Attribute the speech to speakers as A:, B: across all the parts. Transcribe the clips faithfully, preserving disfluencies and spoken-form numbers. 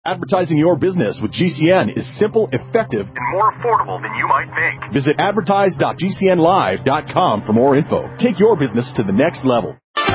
A: Advertising your business with G C N is simple, effective, and more affordable than you might think. Visit advertise dot g c n live dot com for more info. Take your business to the next level.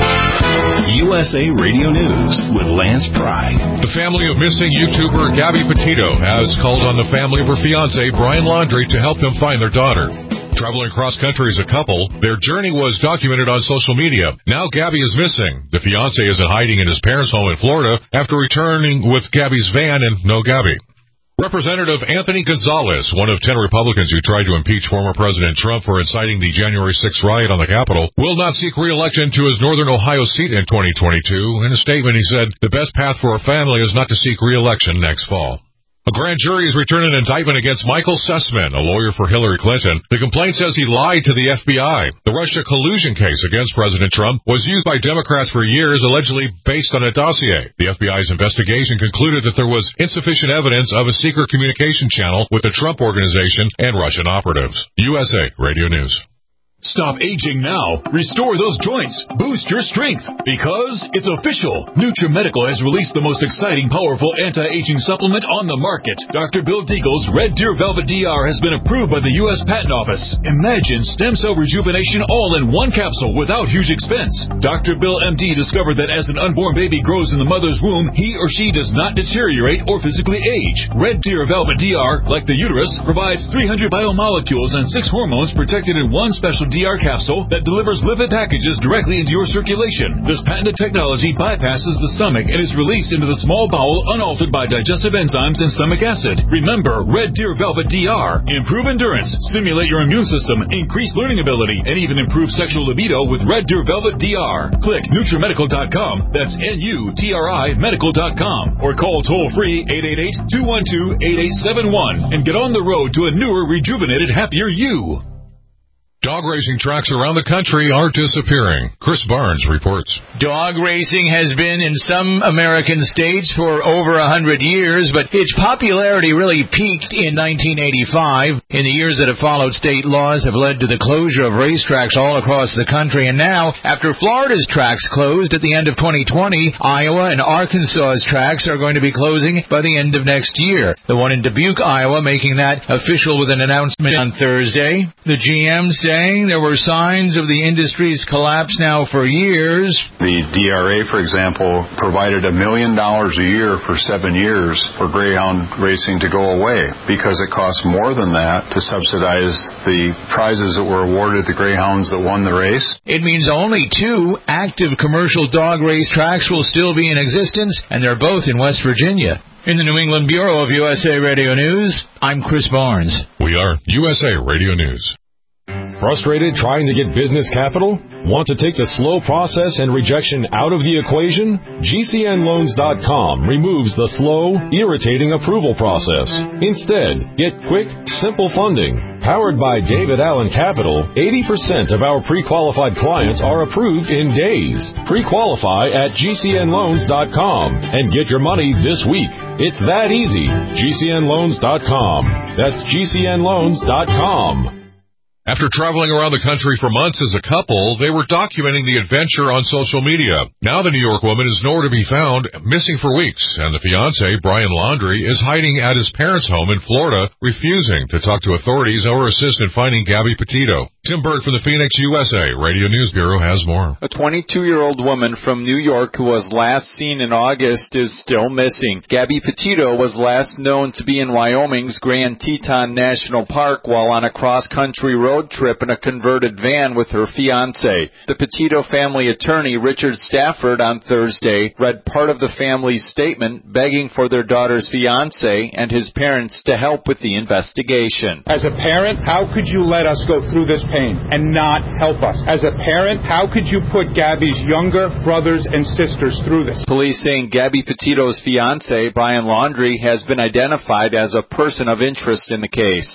B: U S A Radio News with Lance Pry.
C: The family of missing YouTuber Gabby Petito has called on the family of her fiancé, Brian Laundrie, to help them find their daughter. Traveling cross-country as a couple, their journey was documented on social media. Now Gabby is missing. The fiancé is in hiding in his parents' home in Florida after returning with Gabby's van and no Gabby. Representative Anthony Gonzalez, one of ten Republicans who tried to impeach former President Trump for inciting the January sixth riot on the Capitol, will not seek re-election to his Northern Ohio seat in twenty twenty-two. In a statement, he said, "The best path for our family is not to seek re-election next fall." A grand jury has returned an indictment against Michael Sussman, a lawyer for Hillary Clinton. The complaint says he lied to the F B I. The Russia collusion case against President Trump was used by Democrats for years, allegedly based on a dossier. The F B I's investigation concluded that there was insufficient evidence of a secret communication channel with the Trump Organization and Russian operatives. U S A Radio News.
D: Stop aging now. Restore those joints. Boost your strength. Because it's official. NutriMedical has released the most exciting, powerful anti-aging supplement on the market. Doctor Bill Deagle's Red Deer Velvet D R has been approved by the U S Patent Office. Imagine stem cell rejuvenation all in one capsule without huge expense. Doctor Bill M D discovered that as an unborn baby grows in the mother's womb, he or she does not deteriorate or physically age. Red Deer Velvet D R, like the uterus, provides three hundred biomolecules and six hormones protected in one special D R capsule that delivers lipid packages directly into your circulation. This patented technology bypasses the stomach and is released into the small bowel unaltered by digestive enzymes and stomach acid. Remember, Red Deer Velvet D R. Improve endurance, stimulate your immune system, increase learning ability, and even improve sexual libido with Red Deer Velvet D R. Click NutriMedical dot com, that's N U T R I medical dot com, or call toll-free eight eight eight, two one two, eight eight seven one and get on the road to a newer, rejuvenated, happier you.
C: Dog racing tracks around the country are disappearing. Chris Barnes reports.
E: Dog racing has been in some American states for over a hundred years, but its popularity really peaked in nineteen eighty-five. In the years that have followed, state laws have led to the closure of racetracks all across the country, and now, after Florida's tracks closed at the end of twenty twenty, Iowa and Arkansas's tracks are going to be closing by the end of next year. The one in Dubuque, Iowa, making that official with an announcement on Thursday. The G M said there were signs of the industry's collapse now for years.
F: The D R A, for example, provided a million dollars a year for seven years for greyhound racing to go away because it costs more than that to subsidize the prizes that were awarded the greyhounds that won the race.
E: It means only two active commercial dog race tracks will still be in existence, and they're both in West Virginia. In the New England Bureau of U S A Radio News, I'm Chris Barnes.
C: We are U S A Radio News.
G: Frustrated trying to get business capital? Want to take the slow process and rejection out of the equation? G C N loans dot com removes the slow, irritating approval process. Instead, get quick, simple funding. Powered by David Allen Capital, eighty percent of our pre-qualified clients are approved in days. Pre-qualify at G C N loans dot com and get your money this week. It's that easy. G C N loans dot com. That's G C N loans dot com.
C: After traveling around the country for months as a couple, they were documenting the adventure on social media. Now the New York woman is nowhere to be found, missing for weeks, and the fiancé, Brian Laundrie, is hiding at his parents' home in Florida, refusing to talk to authorities or assist in finding Gabby Petito. Tim Burke from the Phoenix U S A Radio News Bureau has more.
H: A twenty-two-year-old woman from New York who was last seen in August is still missing. Gabby Petito was last known to be in Wyoming's Grand Teton National Park while on a cross-country road trip in a converted van with her fiancé. The Petito family attorney, Richard Stafford, on Thursday read part of the family's statement begging for their daughter's fiancé and his parents to help with the investigation.
I: As a parent, how could you let us go through this pain and not help us? As a parent, how could you put Gabby's younger brothers and sisters through this?
H: Police saying Gabby Petito's fiancé, Brian Laundrie, has been identified as a person of interest in the case.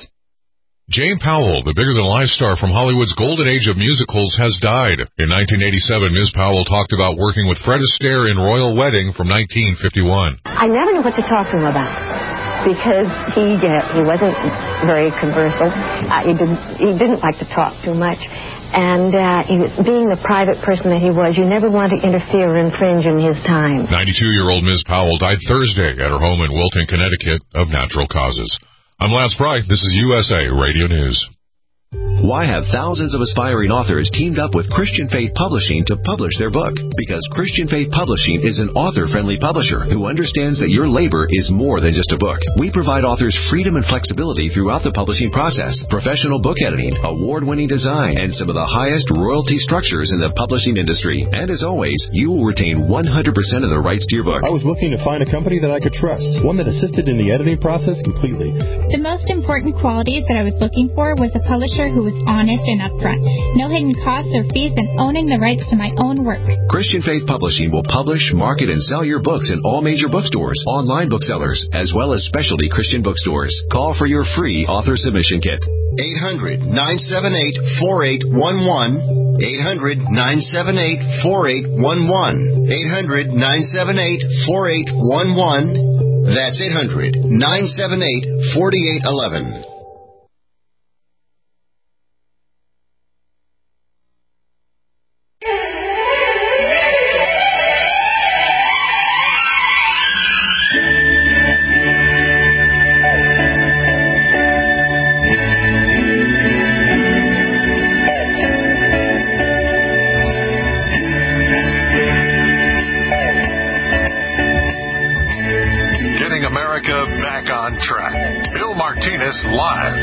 C: Jane Powell, the bigger-than-life star from Hollywood's golden age of musicals, has died. In nineteen eighty-seven, Miz Powell talked about working with Fred Astaire in Royal Wedding from nineteen fifty-one.
J: I never knew what to talk to him about because he uh, he wasn't very conversant. Uh, he didn't he didn't like to talk too much. And uh, he was, being the private person that he was, you never want to interfere or infringe in his time.
C: ninety-two-year-old Miz Powell died Thursday at her home in Wilton, Connecticut, of natural causes. I'm Lance Fry. This is U S A Radio News.
K: Why have thousands of aspiring authors teamed up with Christian Faith Publishing to publish their book? Because Christian Faith Publishing is an author-friendly publisher who understands that your labor is more than just a book. We provide authors freedom and flexibility throughout the publishing process, professional book editing, award-winning design, and some of the highest royalty structures in the publishing industry. And as always, you will retain one hundred percent of the rights to your book.
L: I was looking to find a company that I could trust, one that assisted in the editing process completely.
M: The most important qualities that I was looking for was a publisher who was honest and upfront, no hidden costs or fees, and owning the rights to my own work.
K: Christian Faith Publishing will publish, market, and sell your books in all major bookstores, online booksellers, as well as specialty Christian bookstores. Call for your free author submission kit.
N: eight hundred, nine seven eight, four eight one one. eight hundred, nine seven eight, four eight one one. eight hundred, nine seven eight, four eight one one. That's eight hundred, nine seven eight, four eight one one.
O: Live.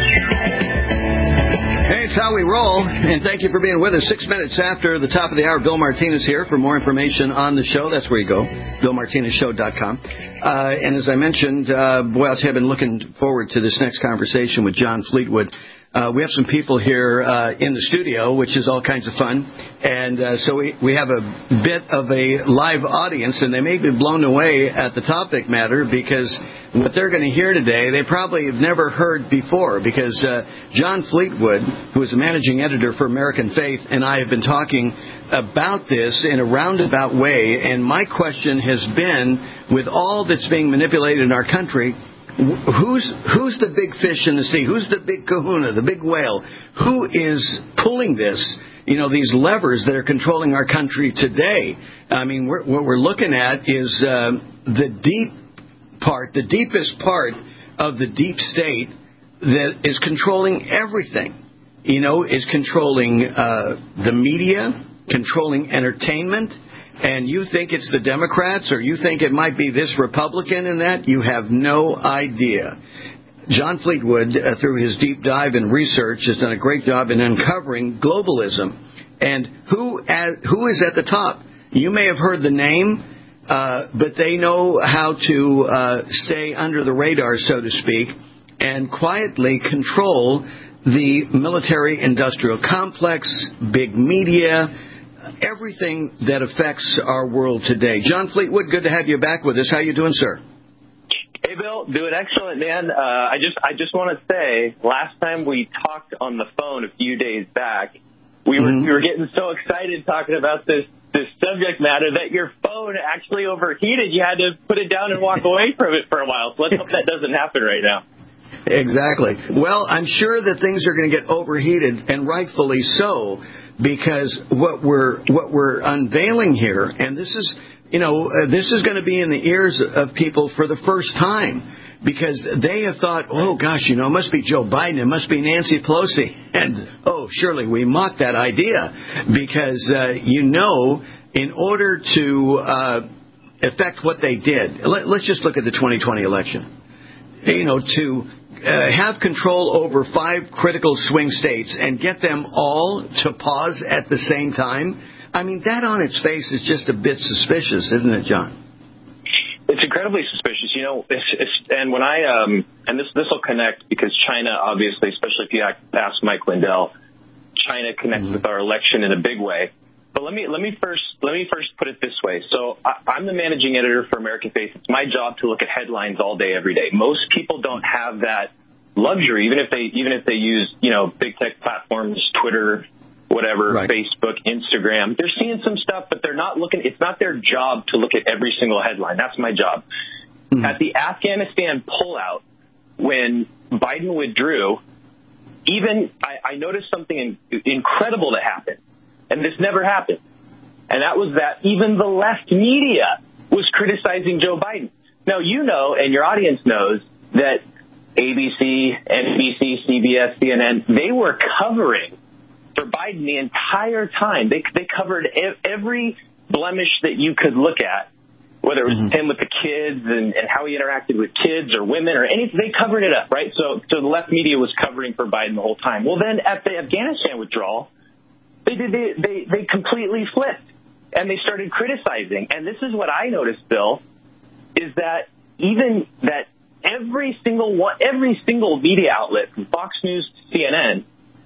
O: Hey, it's how we roll, and thank you for being with us. Six minutes after the top of the hour, Bill Martinez here. For more information on the show, that's where you go, bill martinez show dot com. Uh, and as I mentioned, uh, boy, I've been looking forward to this next conversation with John Fleetwood. Uh, we have some people here uh, in the studio, which is all kinds of fun. And uh, so we, we have a bit of a live audience, and they may be blown away at the topic matter because what they're going to hear today, they probably have never heard before, because uh, John Fleetwood, who is a managing editor for American Faith, and I have been talking about this in a roundabout way. And my question has been, with all that's being manipulated in our country, Who's who's the big fish in the sea? Who's the big kahuna, the big whale? Who is pulling this? You know, these levers that are controlling our country today. I mean, we're, what we're looking at is uh, the deep part, the deepest part of the deep state that is controlling everything. You know, is controlling uh, the media, controlling entertainment. And you think it's the Democrats, or you think it might be this Republican and that, you have no idea. John Fleetwood, uh, through his deep dive and research, has done a great job in uncovering globalism. And who at, who is at the top? You may have heard the name, uh, but they know how to uh, stay under the radar, so to speak, and quietly control the military-industrial complex, big media, everything that affects our world today. John Fleetwood, good to have you back with us. How you doing, sir?
P: Hey, Bill, doing excellent, man. Uh, I just I just want to say, last time we talked on the phone a few days back, we were mm-hmm. we were getting so excited talking about this this subject matter that your phone actually overheated. You had to put it down and walk away from it for a while. So let's hope that doesn't happen right now.
O: Exactly. Well, I'm sure that things are going to get overheated, and rightfully so, because what we're what we're unveiling here, and this is, you know, uh, this is going to be in the ears of people for the first time, because they have thought, oh gosh, you know, it must be Joe Biden, it must be Nancy Pelosi, and oh, surely we mock that idea, because uh, you know, in order to uh, affect what they did, let, let's just look at the twenty twenty election. You know, to uh, have control over five critical swing states and get them all to pause at the same time, I mean, that on its face is just a bit suspicious, isn't it, John?
P: It's incredibly suspicious. You know, it's, it's, and when I, um, and this this will connect, because China, obviously, especially if you ask Mike Lindell, China connects mm-hmm. with our election in a big way. But let me let me first let me first put it this way. So I, I'm the managing editor for American Faith. It's my job to look at headlines all day, every day. Most people don't have that luxury, even if they even if they use, you know, big tech platforms, Twitter, whatever, right. Facebook, Instagram. They're seeing some stuff, but they're not looking. It's not their job to look at every single headline. That's my job. Mm-hmm. At the Afghanistan pullout, when Biden withdrew, even I, I noticed something in, incredible that happened, and this never happened, and that was that even the left media was criticizing Joe Biden. Now, you know, and your audience knows, that A B C, N B C, C B S, C N N, they were covering for Biden the entire time. They they covered ev- every blemish that you could look at, whether it was mm-hmm. him with the kids and, and how he interacted with kids or women or anything. They covered it up, right? So, so the left media was covering for Biden the whole time. Well, then at the Afghanistan withdrawal, they did they they, they completely flipped, and they started criticizing. And this is what I noticed, Bill, is that even that every single one, every single media outlet, from Fox News to C N N,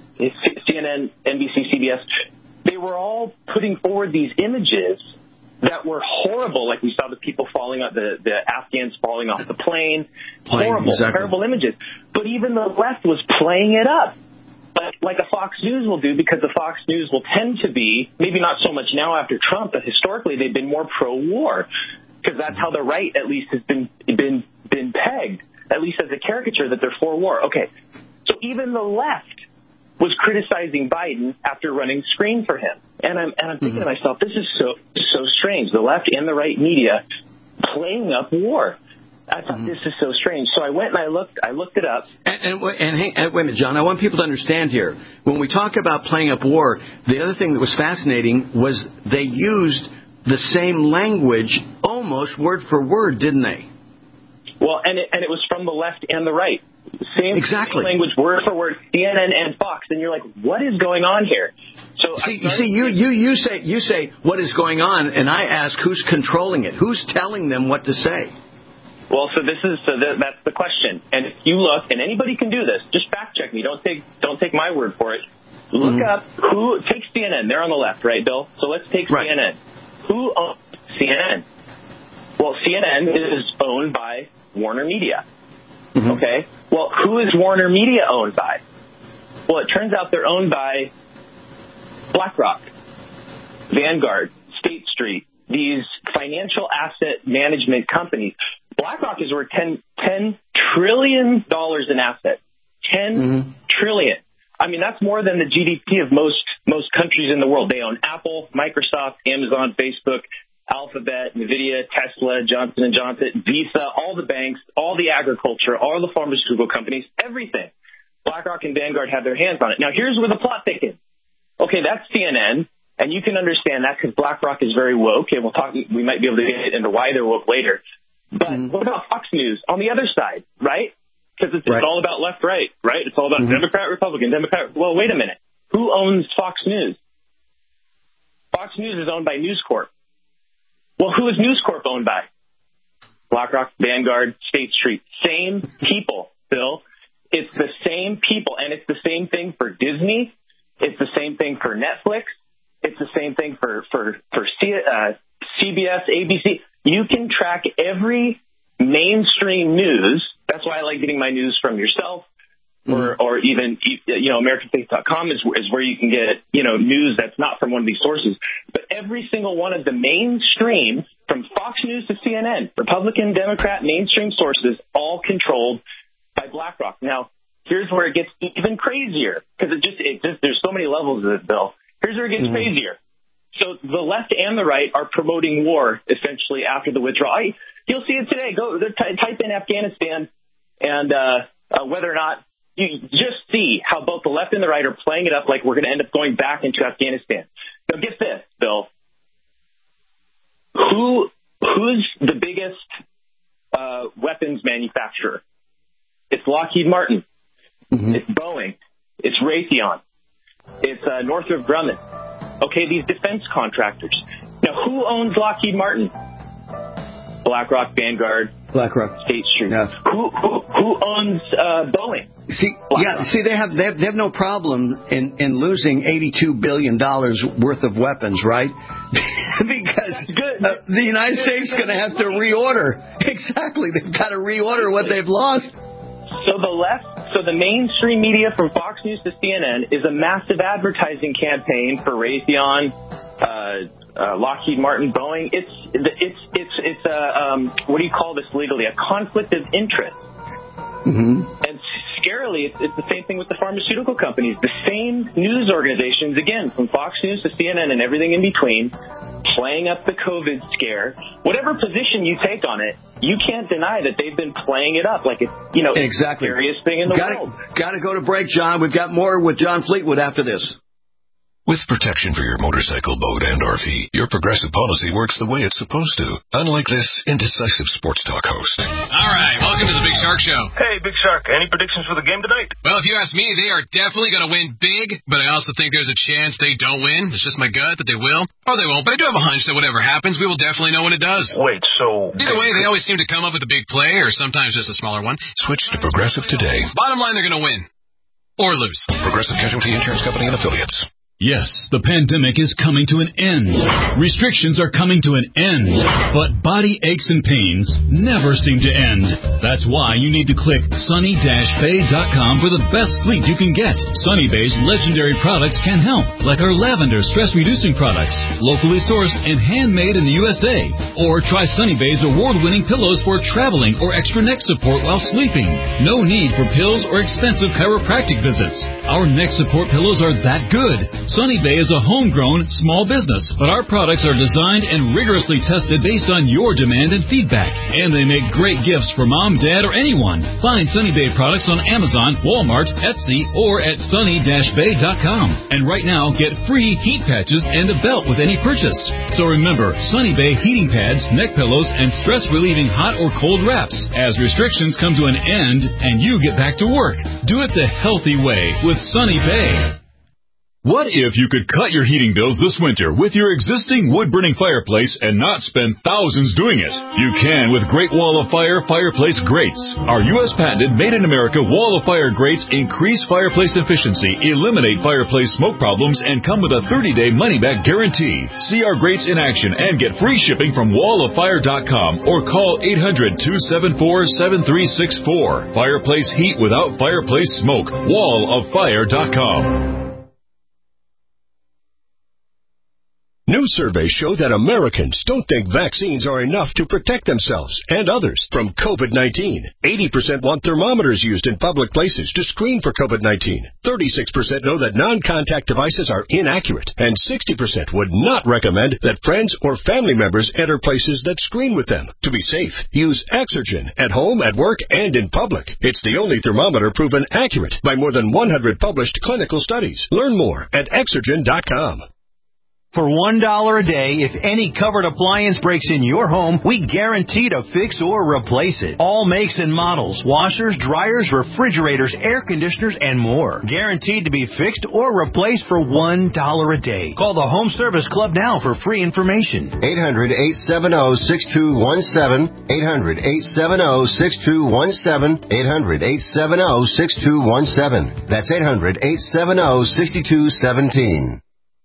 P: C N N, N B C, C B S, they were all putting forward these images that were horrible, like we saw the people falling off, the, the Afghans falling off the plane. plane horrible, exactly. terrible images. But even the left was playing it up, like, like a Fox News will do, because the Fox News will tend to be, maybe not so much now after Trump, but historically they've been more pro-war, because that's how the right at least has been been been pegged, at least as a caricature, that they're for war. Okay, so even the left was criticizing Biden after running screen for him. And I'm and I'm thinking mm-hmm. to myself, this is so so strange. The left and the right media playing up war. I thought mm-hmm. this is so strange. So I went and I looked I looked it up.
O: And, and, and, hang, and wait a minute, John, I want people to understand here. When we talk about playing up war, the other thing that was fascinating was they used the same language almost word for word, didn't they?
P: Well, and it, and it was from the left and the right. Same,
O: exactly.
P: same language, word for word, C N N and Fox, and you're like, what is going on here? So
O: see, you see, you, you you say you say what is going on, and I ask who's controlling it, who's telling them what to say.
P: Well, so this is so that, that's the question, and if you look, and anybody can do this, just fact check me. Don't take don't take my word for it. Look mm-hmm. up who take C N N. They're on the left, right, Bill? So let's take right. C N N. Who owns C N N? Well, C N N is owned by Warner Media. Mm-hmm. Okay. Well, who is Warner Media owned by? Well, it turns out they're owned by BlackRock, Vanguard, State Street, these financial asset management companies. BlackRock is worth ten, ten trillion dollars in assets. ten mm-hmm. trillion. I mean, that's more than the G D P of most most countries in the world. They own Apple, Microsoft, Amazon, Facebook, Alphabet, NVIDIA, Tesla, Johnson and Johnson, Visa, all the banks, all the agriculture, all the pharmaceutical companies, everything. BlackRock and Vanguard have their hands on it. Now, here's where the plot thickens. Okay, that's C N N, and you can understand that because BlackRock is very woke, and we'll talk. We might be able to get into why they're woke later. But mm-hmm. what about Fox News on the other side, right? Because it's, right. it's all about left-right, right? It's all about mm-hmm. Democrat, Republican, Democrat. Well, wait a minute. Who owns Fox News? Fox News is owned by News Corp. Well, who is News Corp owned by? BlackRock, Vanguard, State Street. Same people, Bill. It's the same people, and it's the same thing for Disney. It's the same thing for Netflix. It's the same thing for for for C, uh, C B S, A B C. You can track every mainstream news. That's why I like getting my news from yourself, or or even you know American Faith dot com is is where you can get you know news that's not from one of these sources. But every single one of the mainstream, from Fox News to C N N, Republican, Democrat, mainstream sources, all controlled by BlackRock. Now, here's where it gets even crazier, because it just it just there's so many levels of this, Bill. Here's where it gets mm-hmm. crazier. So the left and the right are promoting war essentially after the withdrawal. I, you'll see it today. Go t- type in Afghanistan, and uh, uh, whether or not you just see how both the left and the right are playing it up like we're going to end up going back into Afghanistan. Now, get this, Bill. Who who's the biggest uh, weapons manufacturer? It's Lockheed Martin. Mm-hmm. It's Boeing. It's Raytheon. It's uh, Northrop Grumman. Okay, these defense contractors. Now, who owns Lockheed Martin? BlackRock, Vanguard,
O: BlackRock,
P: State Street.
O: Yeah.
P: Who who who owns uh, Boeing?
O: See, BlackRock. yeah, see, they have, they have they have no problem in, in losing eighty-two billion dollars worth of weapons, right? Because uh, the United States is going to have to reorder. Exactly, they've got to reorder what they've lost.
P: So the left, so the mainstream media from Fox News to C N N is a massive advertising campaign for Raytheon, uh, uh, Lockheed Martin, Boeing. It's it's it's it's a um, what do you call this legally? A conflict of interest.
O: Mm-hmm.
P: And scarily, it's, it's the same thing with the pharmaceutical companies. The same news organizations, again, from Fox News to C N N and everything in between, playing up the COVID scare. Whatever position you take on it, you can't deny that they've been playing it up like it's, you know,
O: exactly.
P: the scariest thing in the
O: gotta,
P: world.
O: Got to go to break, John. We've got more with John Fleetwood after this.
B: With protection for your motorcycle, boat, and R V, your Progressive policy works the way it's supposed to. Unlike this indecisive sports talk host.
Q: All right, welcome to the Big Shark Show.
R: Hey, Big Shark, any predictions for the game tonight?
Q: Well, if you ask me, they are definitely going to win big, but I also think there's a chance they don't win. It's just my gut that they will, or they won't, but I do have a hunch that whatever happens, we will definitely know when it does.
R: Wait, so...
Q: Either way, they always seem to come up with a big play, or sometimes just a smaller one.
B: Switch to Progressive today.
Q: Bottom line, they're going to win. Or lose.
B: Progressive Casualty Insurance Company and Affiliates.
D: Yes, the pandemic is coming to an end. Restrictions are coming to an end. But body aches and pains never seem to end. That's why you need to click sunny dash bay dot com for the best sleep you can get. Sunny Bay's legendary products can help, like our lavender stress-reducing products, locally sourced and handmade in the U S A. Or try Sunny Bay's award-winning pillows for traveling or extra neck support while sleeping. No need for pills or expensive chiropractic visits. Our neck support pillows are that good. Sunny Bay is a homegrown small business, but our products are designed and rigorously tested based on your demand and feedback. And they make great gifts for mom, dad, or anyone. Find Sunny Bay products on Amazon, Walmart, Etsy, or at sunny dash bay dot com. And right now, get free heat patches and a belt with any purchase. So remember, Sunny Bay heating pads, neck pillows, and stress-relieving hot or cold wraps. As restrictions come to an end and you get back to work, do it the healthy way with Sunny Bay.
A: What if you could cut your heating bills this winter with your existing wood-burning fireplace and not spend thousands doing it? You can with Great Wall of Fire Fireplace Grates. Our U S patented made-in-America Wall of Fire grates increase fireplace efficiency, eliminate fireplace smoke problems, and come with a thirty-day money-back guarantee. See our grates in action and get free shipping from wall of fire dot com or call eight hundred, two seven four, seven three six four. Fireplace heat without fireplace smoke. wall of fire dot com.
S: New surveys show that Americans don't think vaccines are enough to protect themselves and others from COVID nineteen. eighty percent want thermometers used in public places to screen for COVID nineteen. thirty-six percent know that non-contact devices are inaccurate. And sixty percent would not recommend that friends or family members enter places that screen with them. To be safe, use Exergen at home, at work, and in public. It's the only thermometer proven accurate by more than one hundred published clinical studies. Learn more at exergen dot com.
T: For one dollar a day, if any covered appliance breaks in your home, we guarantee to fix or replace it. All makes and models, washers, dryers, refrigerators, air conditioners, and more. Guaranteed to be fixed or replaced for one dollar a day. Call the Home Service Club now for free information.
N: eight hundred, eight seven zero, six two one seven. eight hundred, eight seven zero, six two one seven. eight hundred, eight seven zero, six two one seven. That's eight hundred, eight seven zero, six two one seven.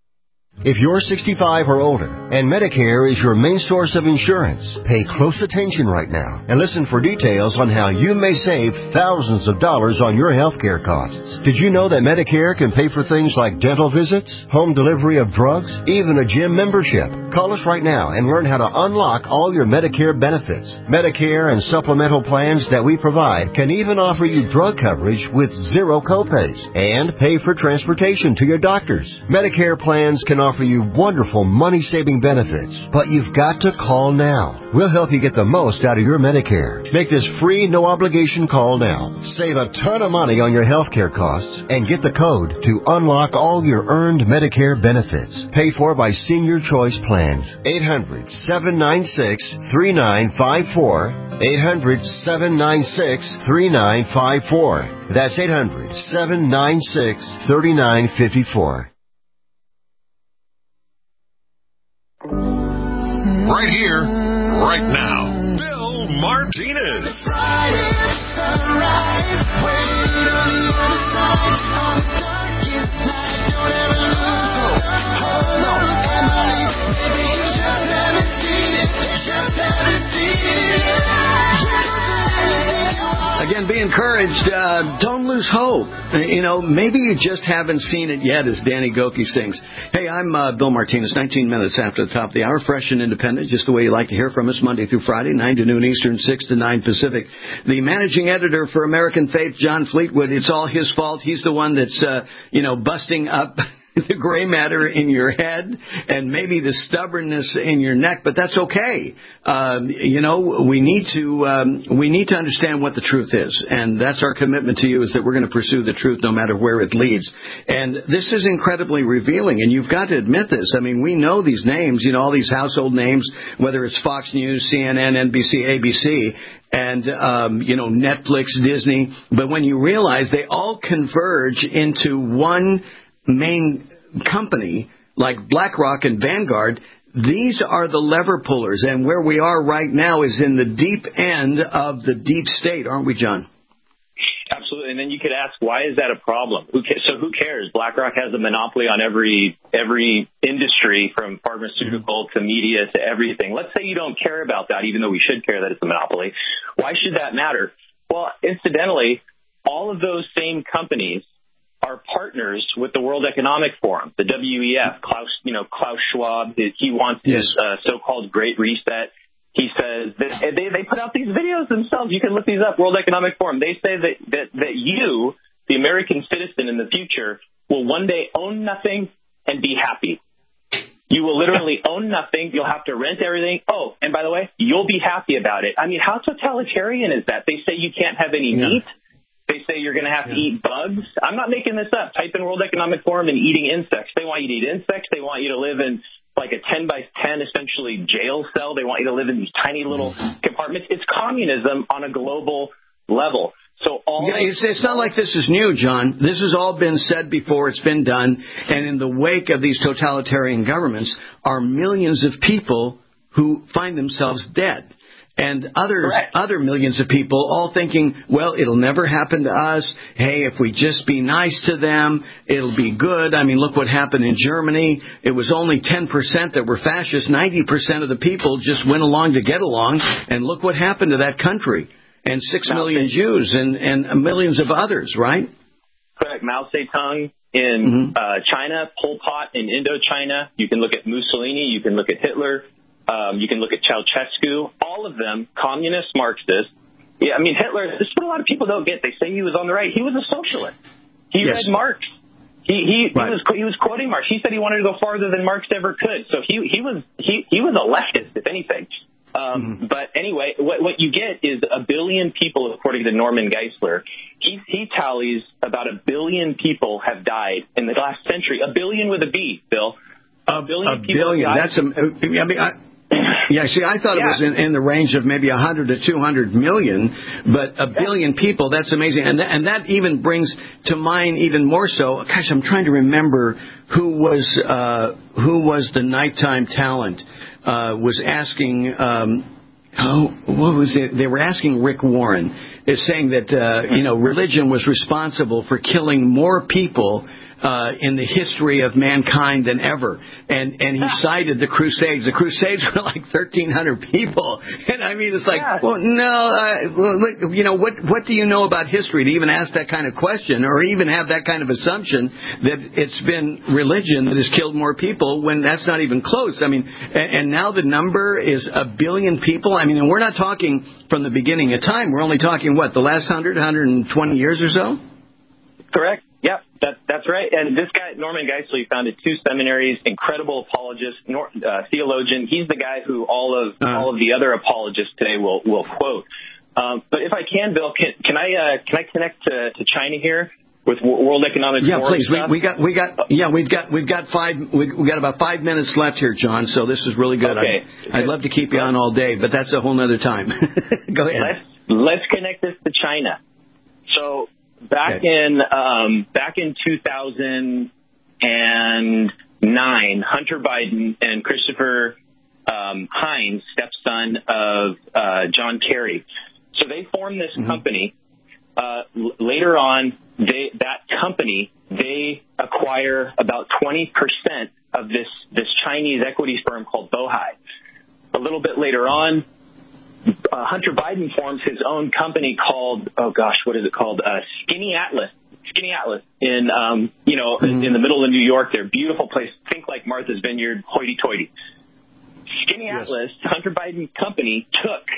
N: If you're sixty-five or older and Medicare is your main source of insurance, pay close attention right now and listen for details on how you may save thousands of dollars on your health care costs. Did you know that Medicare can pay for things like dental visits, home delivery of drugs, even a gym membership? Call us right now and learn how to unlock all your Medicare benefits. Medicare and supplemental plans that we provide can even offer you drug coverage with zero copays and pay for transportation to your doctors. Medicare plans can offer you wonderful money-saving benefits, but you've got to call now. We'll help you get the most out of your Medicare. Make this free, no-obligation call now. Save a ton of money on your health care costs and get the code to unlock all your earned Medicare benefits. Paid for by Senior Choice Plans. eight hundred, seven nine six, three nine five four. eight hundred, seven nine six, three nine five four. That's eight hundred, seven nine six, three nine five four.
C: Right here, right now. Bill Martinez.
O: Again, be encouraged. Uh, don't lose hope. You know, maybe you just haven't seen it yet, as Danny Gokey sings. Hey, I'm uh, Bill Martinez, nineteen minutes after the top of the hour, fresh and independent, just the way you like to hear from us, Monday through Friday, nine to noon Eastern, six to nine Pacific. The managing editor for American Faith, John Fleetwood, it's all his fault. He's the one that's, uh, you know, busting up the gray matter in your head and maybe the stubbornness in your neck, but that's okay. Um, you know, we need to um, we need to understand what the truth is, and that's our commitment to you, is that we're going to pursue the truth no matter where it leads. And this is incredibly revealing, and you've got to admit this. I mean, we know these names, you know, all these household names, whether it's Fox News, C N N, N B C, A B C, and, um, you know, Netflix, Disney, but when you realize they all converge into one main company like BlackRock and Vanguard, these are the lever pullers. And where we are right now is in the deep end of the deep state, aren't we, John?
P: Absolutely. And then you could ask, why is that a problem? Who ca- so who cares? BlackRock has a monopoly on every every industry, from pharmaceutical to media to everything. Let's say you don't care about that, even though we should care that it's a monopoly. Why should that matter? Well, incidentally, all of those same companies are partners with the World Economic Forum, the W E F. Klaus, you know, Klaus Schwab, he wants his uh, so-called Great Reset. He says that they, they put out these videos themselves. You can look these up, World Economic Forum. They say that, that, that you, the American citizen in the future, will one day own nothing and be happy. You will literally own nothing. You'll have to rent everything. Oh, and by the way, you'll be happy about it. I mean, how totalitarian is that? They say you can't have any meat. Yeah. They say you're going to have yeah. to eat bugs. I'm not making this up. Type in World Economic Forum and eating insects. They want you to eat insects. They want you to live in like a ten by ten, essentially, jail cell. They want you to live in these tiny little compartments. It's communism on a global level. So all
O: yeah, it's, it's not like this is new, John. This has all been said before. It's been done. And in the wake of these totalitarian governments are millions of people who find themselves dead. And other Correct. other millions of people all thinking, well, it'll never happen to us. Hey, if we just be nice to them, it'll be good. I mean, look what happened in Germany. It was only ten percent that were fascist. ninety percent of the people just went along to get along. And look what happened to that country. And six Mao million Jews and, and millions of others, right?
P: Correct. Mao Zedong in mm-hmm. uh, China, Pol Pot in Indochina. You can look at Mussolini. You can look at Hitler. Um, you can look at Ceausescu, all of them, communist, Marxist. Yeah, I mean, Hitler, this is what a lot of people don't get. They say he was on the right. He was a socialist. He yes. read Marx. He he, right. he was he was quoting Marx. He said he wanted to go farther than Marx ever could. So he he was he he was a leftist, if anything. Um, mm-hmm. But anyway, what what you get is a billion people, according to Norman Geisler. He he tallies about a billion people have died in the last century. A billion with a B, Bill. A billion.
O: A billion. That's a. I mean, I, Yeah, see, I thought yeah. it was in, in the range of maybe one hundred to two hundred million, but a billion people, that's amazing. And, th- and that even brings to mind even more so, gosh, I'm trying to remember who was uh, who was the nighttime talent, uh, was asking, um, oh, what was it? They were asking Rick Warren, is saying that, uh, you know, religion was responsible for killing more people Uh, in the history of mankind than ever. And and he cited the Crusades. The Crusades were like thirteen hundred people. And I mean, it's like, yeah. well, no, uh, well, look, you know, what what do you know about history to even ask that kind of question or even have that kind of assumption that it's been religion that has killed more people when that's not even close? I mean, and, and now the number is a billion people. I mean, and we're not talking from the beginning of time. We're only talking, what, the last one hundred, one hundred twenty years or so?
P: Correct. Yeah, that, that's right. And this guy, Norman Geisler, founded two seminaries, incredible apologist, nor, uh, theologian. He's the guy who all of uh, all of the other apologists today will will quote. Um, but if I can, Bill, can, can I uh, can I connect to, to China here with World Economic Forum?
O: Yeah, please. We, we got we got yeah we've got we've got five we we got about five minutes left here, John. So this is really good.
P: Okay.
O: I'd, I'd love to keep you on all day, but that's a whole other time. Go ahead.
P: Let's let's connect this to China. So. Back okay. in um, back in two thousand nine, Hunter Biden and Christopher um, Heinz, stepson of uh, John Kerry, so they formed this mm-hmm. company. Uh, l- later on, they, that company they acquire about twenty percent of this this Chinese equities firm called Bohai. A little bit later on, uh, Hunter Biden forms his own company called, oh gosh, what is it called? Uh, Skinny Atlas. Skinny Atlas in, um, you know, mm-hmm. in the middle of New York. They're a beautiful place. Think like Martha's Vineyard, hoity-toity. Skinny yes. Atlas, Hunter Biden's company,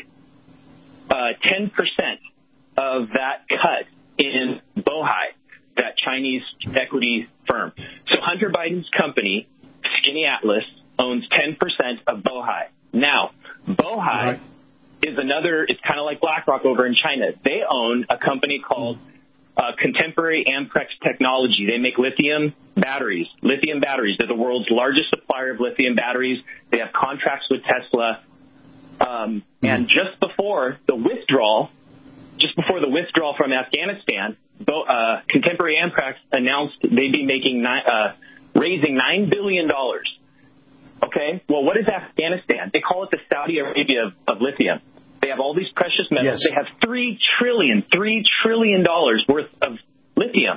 P: took uh, ten percent of that cut in Bohai, that Chinese equity firm. So Hunter Biden's company, Skinny Atlas, owns ten percent of Bohai. Now, Bohai right. is another, it's kind of like BlackRock over in China. They own a company called uh, Contemporary Amprex Technology. They make lithium batteries. Lithium batteries. They're the world's largest supplier of lithium batteries. They have contracts with Tesla. Um, mm-hmm. And just before the withdrawal, just before the withdrawal from Afghanistan, Bo, uh, Contemporary Amprex announced they'd be making nine, uh, raising nine billion dollars. Okay, well, what is Afghanistan? They call it the Saudi Arabia of, of lithium. They have all these precious metals. Yes. They have three trillion, three trillion dollars worth of lithium.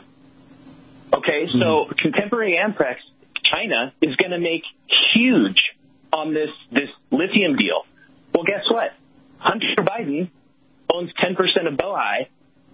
P: Okay, mm-hmm. so Contemporary Amprex, China, is going to make huge on this this lithium deal. Well, guess what? Hunter Biden owns ten percent of Bohai,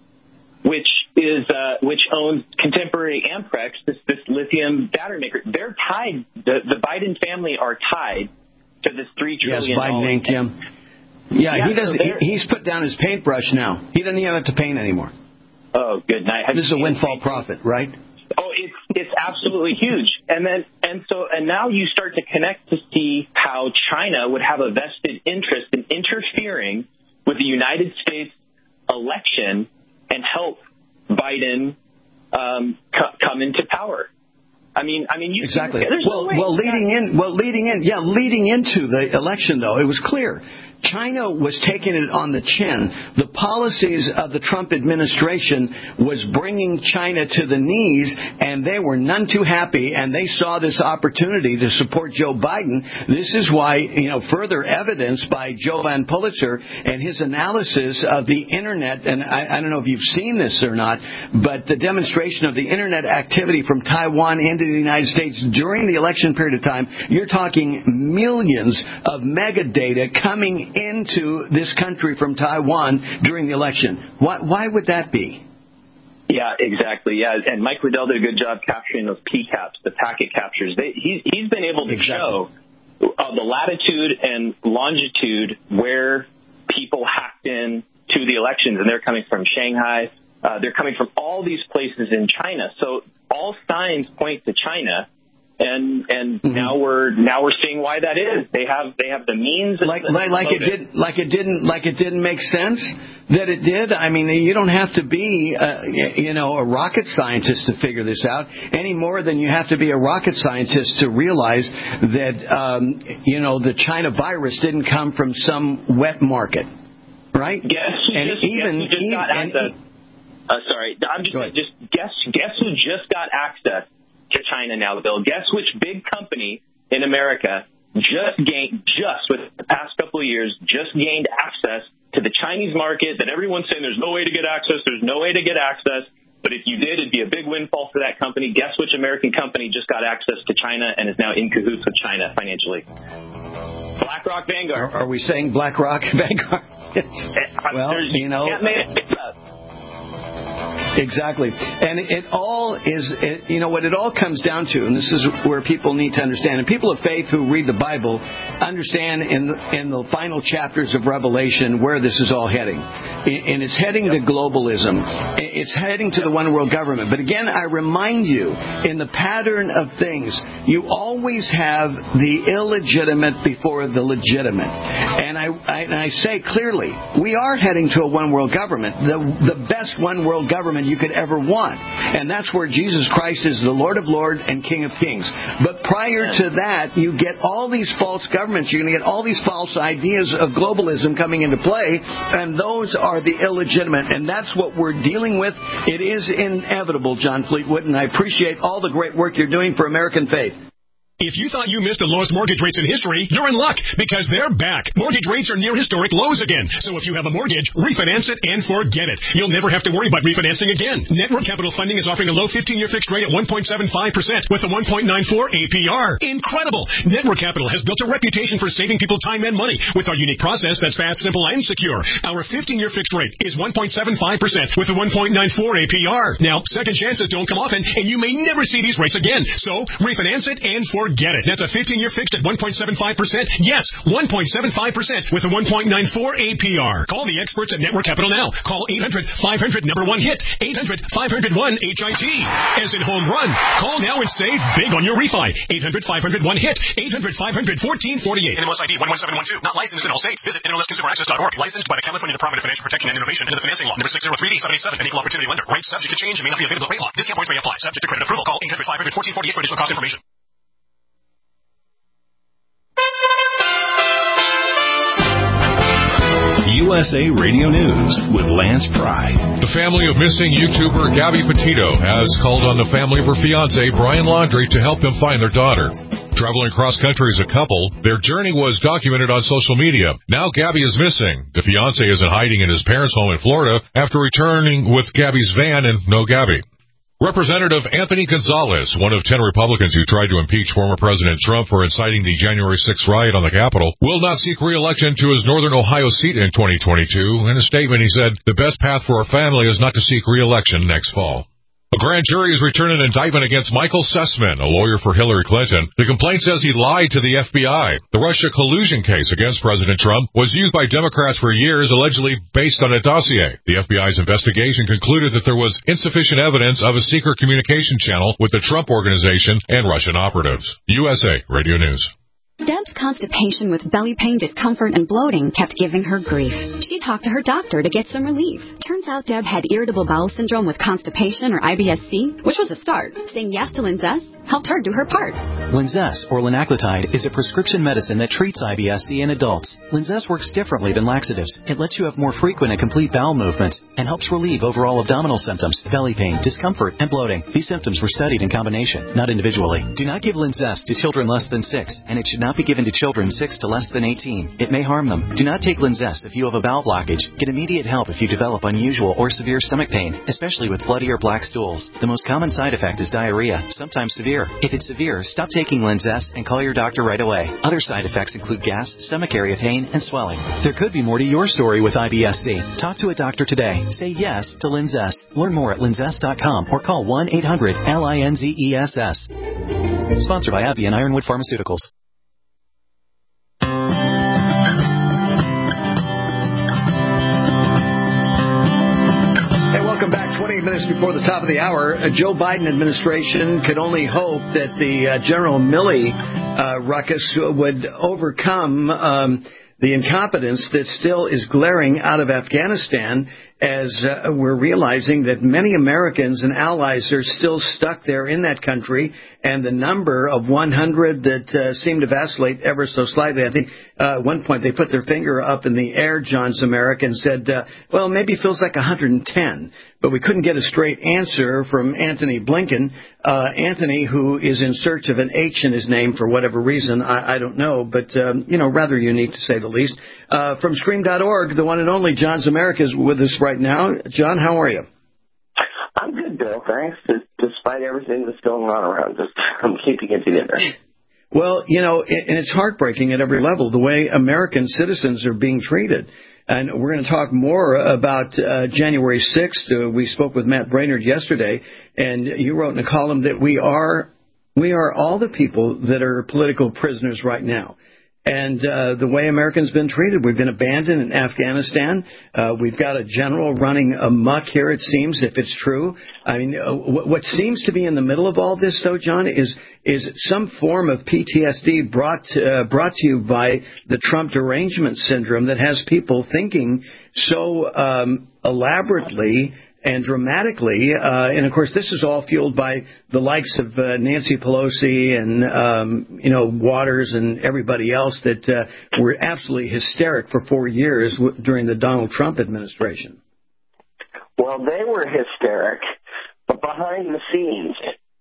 P: which is uh, which owns Contemporary Amprex, this, this lithium battery maker. They're tied. The, the Biden family are tied to this three trillion.
O: Yes, Biden Incorporated. Yeah, yeah, yeah, he doesn't. So he, he's put down his paintbrush now. He doesn't even have to paint anymore.
P: Oh, good night. Have
O: this is a windfall profit, right?
P: Oh, it's it's absolutely huge. And then and so and now you start to connect to see how China would have a vested interest in interfering with the United States election and help Biden um, co- come into power. I mean, I mean, you
O: exactly.
P: Well,
O: no well, leading in, well, leading in, yeah, leading into the election, though, it was clear. China was taking it on the chin. The policies of the Trump administration was bringing China to the knees, and they were none too happy, and they saw this opportunity to support Joe Biden. This is why, you know, further evidence by Jovan Pulitzer and his analysis of the Internet, and I, I don't know if you've seen this or not, but the demonstration of the Internet activity from Taiwan into the United States during the election period of time, you're talking millions of megadata coming into this country from Taiwan during the election. Why, why would that be?
P: Yeah, exactly. Yeah, and Mike Riddell did a good job capturing those P CAPs, the packet captures. They, he, he's been able to exactly. show uh, the latitude and longitude where people hacked in to the elections, and they're coming from Shanghai. Uh, they're coming from all these places in China. So all signs point to China. And and mm-hmm. now we're now we're seeing why that is. They have they have the means.
O: Like like, like it did like it didn't like it didn't make sense that it did. I mean, you don't have to be uh, you know a rocket scientist to figure this out any more than you have to be a rocket scientist to realize that um, you know the China virus didn't come from some wet market, right?
P: Yes,
O: and
P: just,
O: even,
P: just
O: even
P: got access. And, uh, sorry, I'm just just guess guess who just got access to China now, Bill. Guess which big company in America just gained, just with the past couple of years, just gained access to the Chinese market that everyone's saying there's no way to get access, there's no way to get access. But if you did, it'd be a big windfall for that company. Guess which American company just got access to China and is now in cahoots with China financially? BlackRock Vanguard.
O: Are, are we saying BlackRock Vanguard? Well,
P: there's,
O: you know.
P: Can't make it up.
O: Exactly. And it all is, it, you know, what it all comes down to, and this is where people need to understand, and people of faith who read the Bible understand in the, in the final chapters of Revelation where this is all heading. And it's heading to globalism. It's heading to the one world government. But again, I remind you, in the pattern of things, you always have the illegitimate before the legitimate. And I, I, and I say clearly, we are heading to a one world government, the, the best one world government you could ever want. And that's where Jesus Christ is the Lord of Lords and King of Kings. But prior to that, you get all these false governments. You're going to get all these false ideas of globalism coming into play, and those are the illegitimate. And that's what we're dealing with. It is inevitable, John Fleetwood, and I appreciate all the great work you're doing for American faith.
U: If you thought you missed the lowest mortgage rates in history, you're in luck because they're back. Mortgage rates are near historic lows again. So if you have a mortgage, refinance it and forget it. You'll never have to worry about refinancing again. Network Capital Funding is offering a low fifteen-year fixed rate at one point seven five percent with a one point nine four A P R. Incredible! Network Capital has built a reputation for saving people time and money with our unique process that's fast, simple, and secure. Our fifteen-year fixed rate is one point seven five percent with a one point nine four A P R. Now, second chances don't come often, and you may never see these rates again. So refinance it and forget it. That's a fifteen-year fixed at one point seven five percent. Yes, one point seven five percent with a one point nine four A P R. Call the experts at Network Capital now. Call eight hundred five hundred number one hit. eight hundred five hundred one H I T. As in home run. Call now and save big on your refi. eight hundred five hundred one hit. eight hundred five hundred fourteen forty-eight. N M L S I D one one seven one two. Not licensed in all states. Visit N M L S consumer access dot org. Licensed by the California Department of Financial Protection and Innovation under the Financing Law. Number six zero three D seven eight seven. An equal opportunity lender. Rates subject to change and may not be available at rate lock. Discount points may apply. Subject to credit approval. Call eight hundred five hundred fourteen forty-eight for additional cost information.
A: U S A Radio News with Lance Pry.
C: The family of missing YouTuber Gabby Petito has called on the family of her fiancé, Brian Laundrie, to help them find their daughter. Traveling cross-country as a couple, their journey was documented on social media. Now Gabby is missing. The fiancé is in hiding in his parents' home in Florida after returning with Gabby's van and no Gabby. Representative Anthony Gonzalez, one of ten Republicans who tried to impeach former President Trump for inciting the January sixth riot on the Capitol, will not seek re-election to his Northern Ohio seat in twenty twenty-two. In a statement, he said, "The best path for our family is not to seek re-election next fall." A grand jury has returned an indictment against Michael Sussman, a lawyer for Hillary Clinton. The complaint says he lied to the F B I. The Russia collusion case against President Trump was used by Democrats for years, allegedly based on a dossier. The F B I's investigation concluded that there was insufficient evidence of a secret communication channel with the Trump Organization and Russian operatives. U S A Radio News.
V: Deb's constipation with belly pain, discomfort, and bloating kept giving her grief. She talked to her doctor to get some relief. Turns out Deb had irritable bowel syndrome with constipation, or I B S C, which was a start. Saying yes to Linzess helped her do her part.
W: Linzess, or linaclotide, is a prescription medicine that treats I B S C in adults. Linzess works differently than laxatives. It lets you have more frequent and complete bowel movements and helps relieve overall abdominal symptoms, belly pain, discomfort, and bloating. These symptoms were studied in combination, not individually. Do not give Linzess to children less than six, and it should not be given to children six to less than eighteen. It may harm them. Do not take Linzess if you have a bowel blockage. Get immediate help if you develop unusual or severe stomach pain, especially with bloody or black stools. The most common side effect is diarrhea, sometimes severe. If it's severe, stop taking Linzess and call your doctor right away. Other side effects include gas, stomach area pain, and swelling. There could be more to your story with I B S C. Talk to a doctor today. Say yes to Linzess. Learn more at linzess dot com or call one eight hundred L I N Z E S S. Sponsored by AbbVie and Ironwood Pharmaceuticals.
O: Welcome back. twenty-eight minutes before the top of the hour. A Joe Biden administration could only hope that the uh, General Milley uh, ruckus would overcome um, the incompetence that still is glaring out of Afghanistan, as uh, we're realizing that many Americans and allies are still stuck there in that country, and the number of one hundred that uh, seem to vacillate ever so slightly. I think uh, at one point they put their finger up in the air, John Zemeric, and said, uh, well, maybe it feels like one hundred ten. But we couldn't get a straight answer from Anthony Blinken. Uh, Anthony, who is in search of an H in his name for whatever reason, I, I don't know, but, um, you know, rather unique to say the least. Uh, from Scream dot org, the one and only John Zemeric is with us right now. John, how are you?
X: I'm good, Bill. Thanks. Despite everything that's going on around us, I'm keeping it together.
O: Well, you know, and it's heartbreaking at every level, the way American citizens are being treated. And we're going to talk more about uh, January sixth. Uh, we spoke with Matt Brainerd yesterday, and you wrote in a column that we are we are all the people that are political prisoners right now. And uh, the way Americans have been treated, we've been abandoned in Afghanistan. Uh, we've got a general running amok here, it seems, if it's true. I mean, uh, what seems to be in the middle of all this, though, John, is is some form of P T S D brought uh, brought to you by the Trump derangement syndrome that has people thinking so um, elaborately and dramatically, uh, and of course, this is all fueled by the likes of uh, Nancy Pelosi and, um, you know, Waters and everybody else that uh, were absolutely hysteric for four years w- during the Donald Trump administration.
X: Well, they were hysteric, but behind the scenes,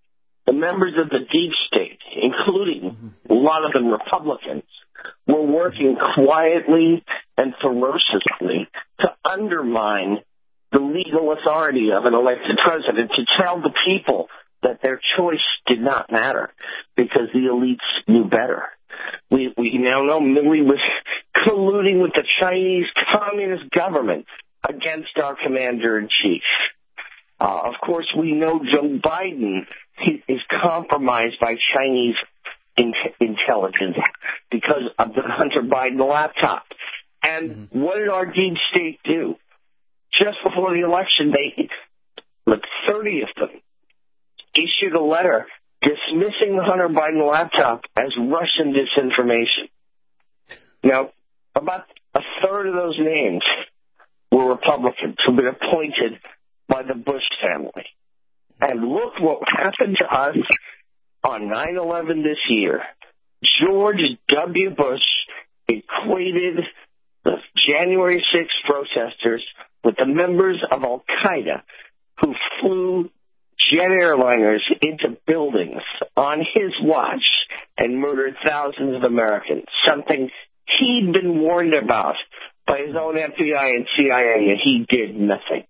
E: the members of the deep state, including a lot of them Republicans, were working quietly and ferociously to undermine the legal authority of an elected president, to tell the people that their choice did not matter because the elites knew better. We, we now know Milley was colluding with the Chinese Communist government against our commander-in-chief. Uh, of course, we know Joe Biden is compromised by Chinese in- intelligence because of the Hunter Biden laptop. And mm-hmm. what did our deep state do? Just before the election, they, like thirty of them, issued a letter dismissing the Hunter Biden laptop as Russian disinformation. Now, about a third of those names were Republicans who've been appointed by the Bush family. And look what happened to us on nine eleven this year. George W. Bush equated the January sixth protesters with the members of Al-Qaeda who flew jet airliners into buildings on his watch and murdered thousands of Americans, something he'd been warned about by his own F B I and C I A, and he did nothing.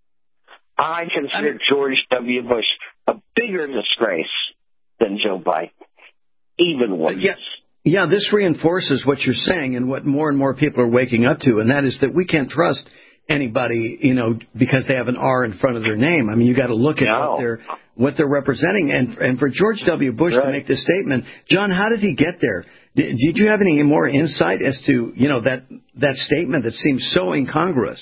E: I consider George W. Bush a bigger disgrace than Joe Biden, even worse.
O: Yeah, yeah, this reinforces what you're saying and what more and more people are waking up to, and that is that we can't trust anybody, you know, because they have an R in front of their name. I mean, you got to look at no. what they're what they're representing. And and for George W. Bush right. to make this statement, John, how did he get there? Did, did you have any more insight as to, you know, that that statement that seems so incongruous?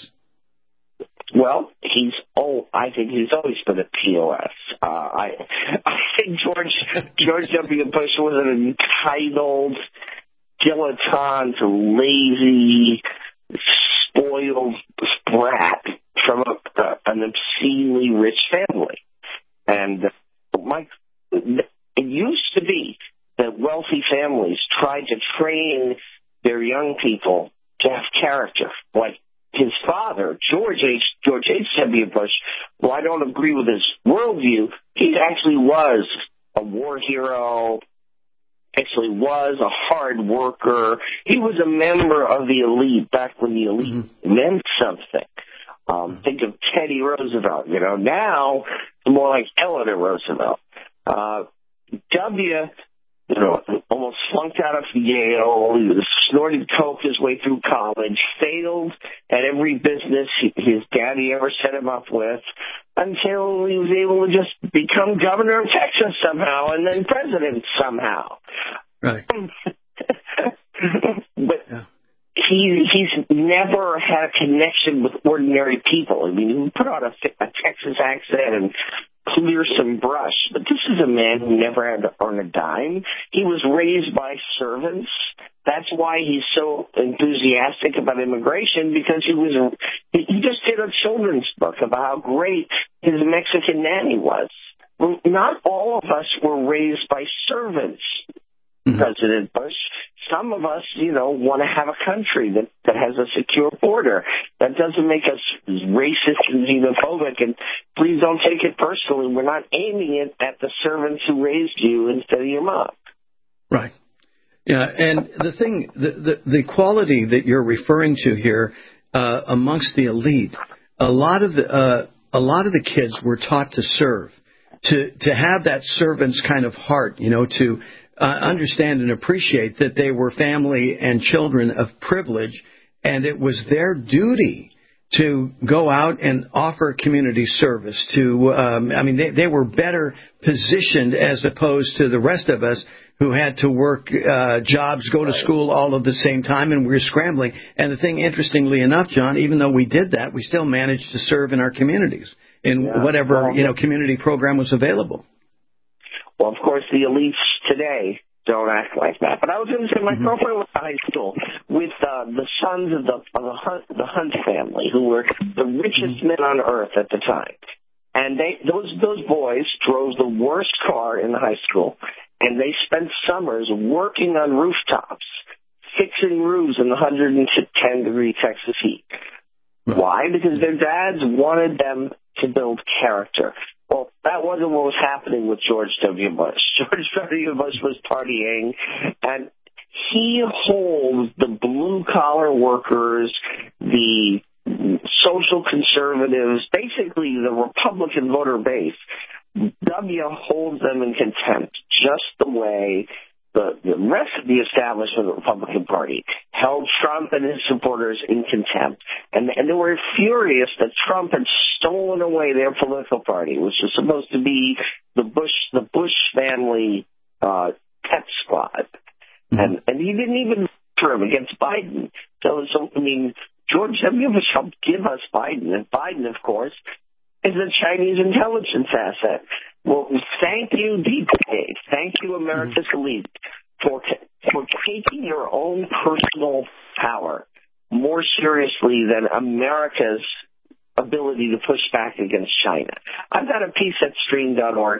E: Well, he's oh, I think he's always been a P O S. Uh, I I think George George W. Bush was an entitled, dilettante, lazy, spoiled brat from a, uh, an obscenely rich family. And uh, Mike, it used to be that wealthy families tried to train their young people to have character. Like his father, George H. George H. W. Bush, well, I don't agree with his worldview. He actually was a war hero, actually was a hard worker. He was a member of the elite back when the elite mm-hmm. meant something. Um, think of Teddy Roosevelt. You know, now it's more like Eleanor Roosevelt. Uh, W, you know, almost flunked out of Yale. He was snorted coke his way through college, failed at every business his daddy ever set him up with, until he was able to just become governor of Texas somehow and then president somehow.
O: Right.
E: But yeah. he he's never had a connection with ordinary people. I mean, he put on a, a Texas accent and clear some brush. But this is a man who never had to earn a dime. He was raised by servants. That's why he's so enthusiastic about immigration, because he was he just did a children's book about how great his Mexican nanny was. Well, not all of us were raised by servants, mm-hmm. President Bush. Some of us, you know, want to have a country that, that has a secure border. That doesn't make us racist and xenophobic, and please don't take it personally. We're not aiming it at the servants who raised you instead of your mom.
O: Right. Yeah, and the thing, the, the, the quality that you're referring to here uh, amongst the elite, a lot of the uh, a lot of the kids were taught to serve, to to have that servant's kind of heart, you know, to uh, understand and appreciate that they were family and children of privilege, and it was their duty to go out and offer community service. To, um, I mean, they, they were better positioned as opposed to the rest of us who had to work uh, jobs, go to school all at the same time, and we were scrambling. And the thing, interestingly enough, John, even though we did that, we still managed to serve in our communities in yeah. whatever well, you know community program was available.
E: Well, of course, the elites today don't act like that. But I was going to say, my mm-hmm. girlfriend was in high school with uh, the sons of the of the Hunt, the Hunt family, who were the richest mm-hmm. men on earth at the time. And they those those boys drove the worst car in the high school, and they spent summers working on rooftops, fixing roofs in the one hundred ten degree Texas heat. Right. Why? Because their dads wanted them to build character. Well, that wasn't what was happening with George W. Bush. George W. Bush was partying, and he holds the blue-collar workers, the social conservatives, basically the Republican voter base. W holds them in contempt, just the way the, the rest of the establishment of the Republican Party held Trump and his supporters in contempt. And, and they were furious that Trump had stolen away their political party, which was supposed to be the Bush, the Bush family uh, pet squad. Mm-hmm. And, and he didn't even for him against Biden. So, so, I mean, George W. Bush helped give us Biden. And Biden, of course, is a Chinese intelligence asset. Well, thank you, Deep State. Thank you, America's mm-hmm. elite, for for taking your own personal power more seriously than America's ability to push back against China. I've got a piece at stream dot org.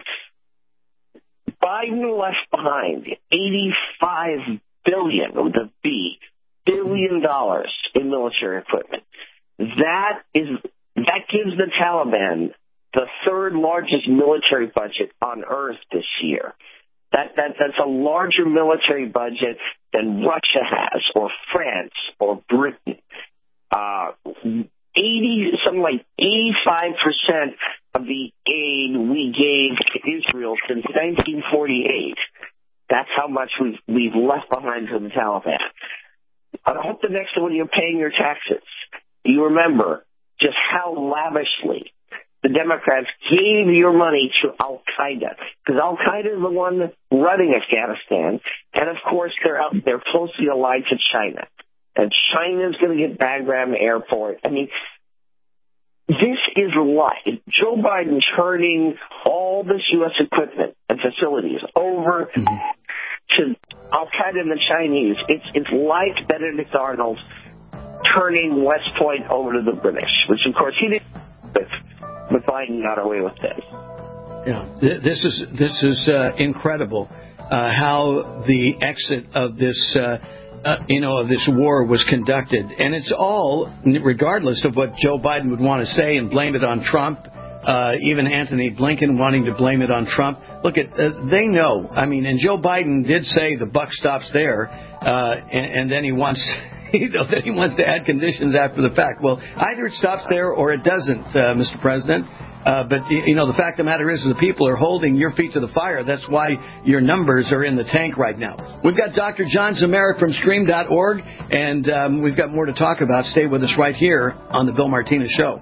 E: Biden left behind eighty-five billion dollars, with a B, billion dollars in military equipment. That is that gives the Taliban the third largest military budget on earth this year. That, that that's a larger military budget than Russia has, or France, or Britain. Uh, eighty, something like eighty-five percent of the aid we gave to Israel since nineteen forty-eight. That's how much we've we've left behind for the Taliban. I hope the next one you're paying your taxes, you remember just how lavishly the Democrats gave your money to Al-Qaeda, because Al-Qaeda is the one running Afghanistan, and of course they're out, they're closely allied to China, and China's going to get Bagram Airport. I mean, this is life. Joe Biden turning all this U S equipment and facilities over mm-hmm. to Al-Qaeda and the Chinese. It's it's like Benedict Arnold turning West Point over to the British, which of course he didn't. But, but Biden got away with this.
O: Yeah, this is this is uh, incredible. Uh, how the exit of this, uh, uh, you know, of this war was conducted, and it's all regardless of what Joe Biden would want to say and blame it on Trump. Uh, even Antony Blinken wanting to blame it on Trump. Look, at uh, they know. I mean, and Joe Biden did say the buck stops there, uh, and, and then he wants. You know, that he wants to add conditions after the fact. Well, either it stops there or it doesn't, uh, Mister President. Uh, but, you know, the fact of the matter is the people are holding your feet to the fire. That's why your numbers are in the tank right now. We've got Doctor John Zemurek from stream dot org, and um, we've got more to talk about. Stay with us right here on The Bill Martinez Show.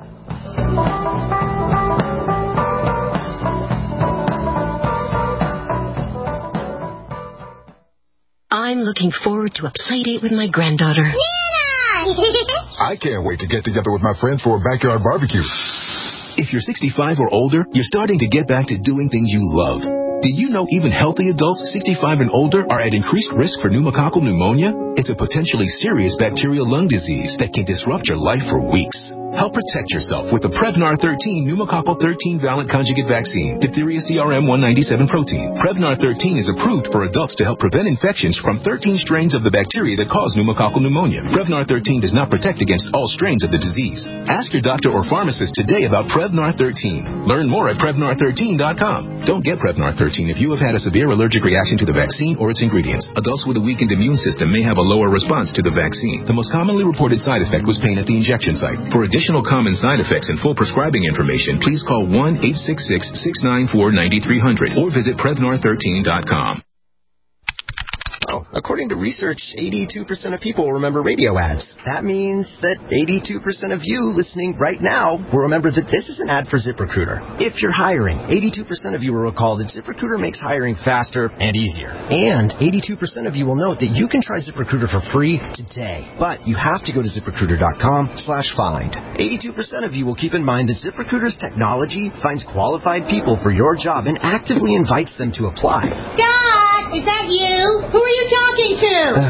F: I'm looking forward to a play date with my granddaughter.
G: Nana! I can't wait to get together with my friends for a backyard barbecue.
H: If you're sixty-five or older, you're starting to get back to doing things you love. Did you know even healthy adults sixty-five and older are at increased risk for pneumococcal pneumonia? It's a potentially serious bacterial lung disease that can disrupt your life for weeks. Help protect yourself with the Prevnar thirteen pneumococcal thirteen valent conjugate vaccine, diphtheria C R M one ninety-seven protein. Prevnar thirteen is approved for adults to help prevent infections from thirteen strains of the bacteria that cause pneumococcal pneumonia. Prevnar thirteen does not protect against all strains of the disease. Ask your doctor or pharmacist today about Prevnar thirteen. Learn more at Prevnar thirteen dot com. Don't get Prevnar thirteen if you have had a severe allergic reaction to the vaccine or its ingredients. Adults with a weakened immune system may have a lower response to the vaccine. The most commonly reported side effect was pain at the injection site. For additional common side effects and full prescribing information, please call one eight six six, six nine four, nine three zero zero or visit Prevnar thirteen dot com.
I: Oh, according to research, eighty-two percent of people remember radio ads. That means that eighty-two percent of you listening right now will remember that this is an ad for ZipRecruiter. If you're hiring, eighty-two percent of you will recall that ZipRecruiter makes hiring faster and easier. And eighty-two percent of you will note that you can try ZipRecruiter for free today. But you have to go to ZipRecruiter dot com slash find. eighty-two percent of you will keep in mind that ZipRecruiter's technology finds qualified people for your job and actively invites them to apply.
G: Dad, is that you? Who are you talking to?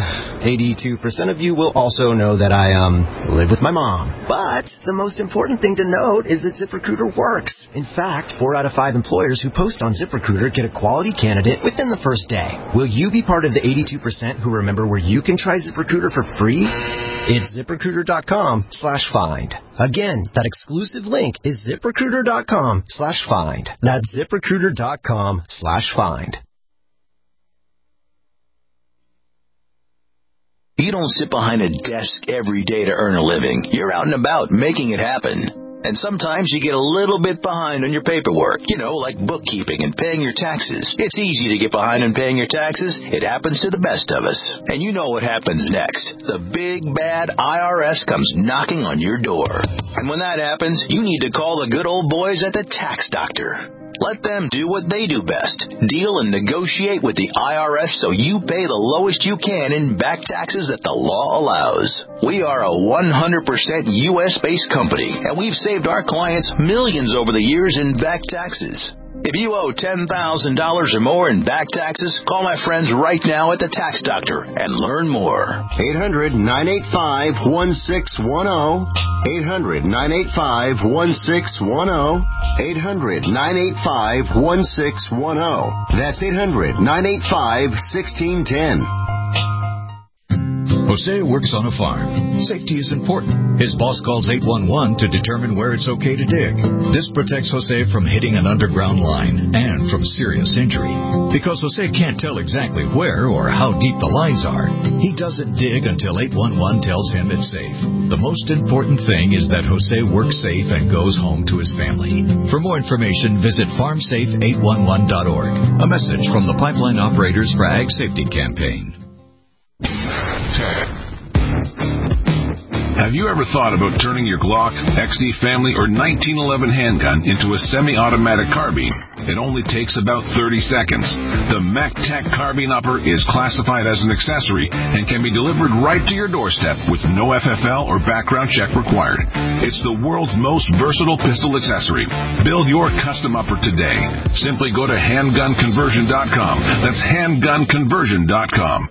I: eighty-two percent of you will also know that I, um, live with my mom. But the most important thing to note is that ZipRecruiter works. In fact, four out of five employers who post on ZipRecruiter get a quality candidate within the first day. Will you be part of the eighty-two percent who remember where you can try ZipRecruiter for free? It's ZipRecruiter.com slash find. Again, that exclusive link is ZipRecruiter.com slash find. That's ZipRecruiter.com slash find.
J: You don't sit behind a desk every day to earn a living. You're out and about making it happen. And sometimes you get a little bit behind on your paperwork, you know, like bookkeeping and paying your taxes. It's easy to get behind on paying your taxes. It happens to the best of us. And you know what happens next. The big, bad I R S comes knocking on your door. And when that happens, you need to call the good old boys at the Tax Doctor. Let them do what they do best. Deal and negotiate with the I R S so you pay the lowest you can in back taxes that the law allows. We are a one hundred percent U S-based company, and we've saved our clients millions over the years in back taxes. If you owe ten thousand dollars or more in back taxes, call my friends right now at the Tax Doctor and learn more.
N: eight hundred, nine eight five, one six one zero. eight hundred, nine eight five, one six one zero. eight hundred, nine eight five, one six one zero. That's eight hundred, nine eight five, one six one zero.
D: Jose works on a farm. Safety is important. His boss calls eight one one to determine where it's okay to dig. This protects Jose from hitting an underground line and from serious injury. Because Jose can't tell exactly where or how deep the lines are, he doesn't dig until eight one one tells him it's safe. The most important thing is that Jose works safe and goes home to his family. For more information, visit farm safe eight one one dot org. A message from the Pipeline Operators for Ag Safety Campaign.
K: Have you ever thought about turning your Glock, X D Family, or nineteen eleven handgun into a semi-automatic carbine? It only takes about thirty seconds. The MacTac Carbine Upper is classified as an accessory and can be delivered right to your doorstep with no F F L or background check required. It's the world's most versatile pistol accessory. Build your custom upper today. Simply go to handgun conversion dot com. That's handgun conversion dot com.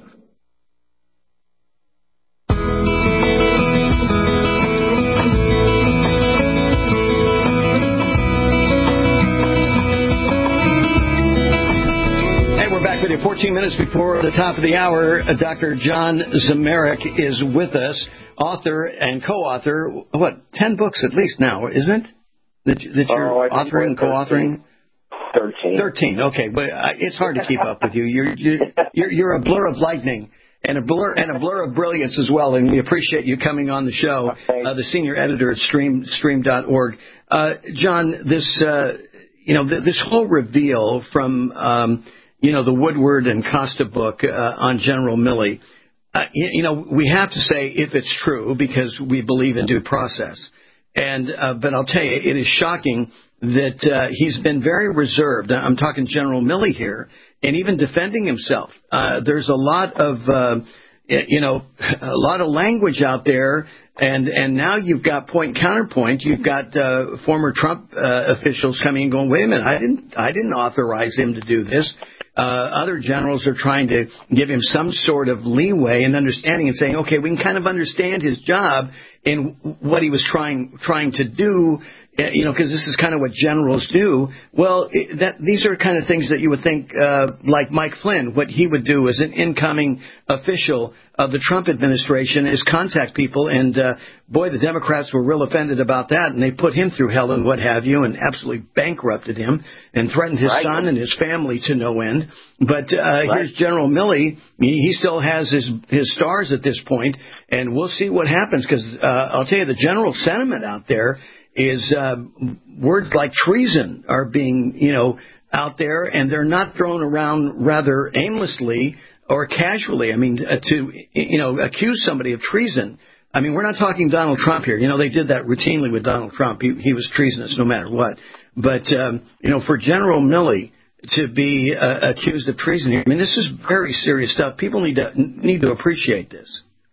O: fourteen minutes before the top of the hour, Doctor John Zmirak is with us, author and co-author, what, ten books at least now, isn't it? That, that you're
E: oh,
O: authoring and co-authoring?
E: Thirteen.
O: Thirteen. Okay, but it's hard to keep up with you. You're you're you're, you're a blur of lightning and a blur and a blur of brilliance as well. And we appreciate you coming on the show. Uh, the senior editor at Stream Stream dot org. Uh, John, this uh, you know th- this whole reveal from um, you know the Woodward and Costa book uh, on General Milley. Uh, you, you know we have to say if it's true because we believe in due process. And uh, but I'll tell you, it is shocking that uh, he's been very reserved. I'm talking General Milley here, and even defending himself. Uh, there's a lot of, uh, you know, a lot of language out there, and and now you've got point and counterpoint. You've got uh, former Trump uh, officials coming and going, wait a minute, I didn't I didn't authorize him to do this. Uh, other generals are trying to give him some sort of leeway and understanding and saying, okay, we can kind of understand his job and what he was trying trying to do, you know, because this is kind of what generals do. Well, it, that these are kind of things that you would think, uh, like Mike Flynn, what he would do as an incoming official of the Trump administration is contact people. And, uh, boy, the Democrats were real offended about that, and they put him through hell and what have you and absolutely bankrupted him and threatened his right. son and his family to no end. But uh, right. here's General Milley. He, he still has his, his stars at this point, and we'll see what happens because uh, I'll tell you, the general sentiment out there is uh, words like treason are being, you know, out there, and they're not thrown around rather aimlessly or casually. I mean, uh, to, you know, accuse somebody of treason. I mean, we're not talking Donald Trump here. You know, they did that routinely with Donald Trump. He, he was treasonous no matter what. But, um, you know, for General Milley to be uh, accused of treason here, I mean, this is very serious stuff. People need to need to appreciate this.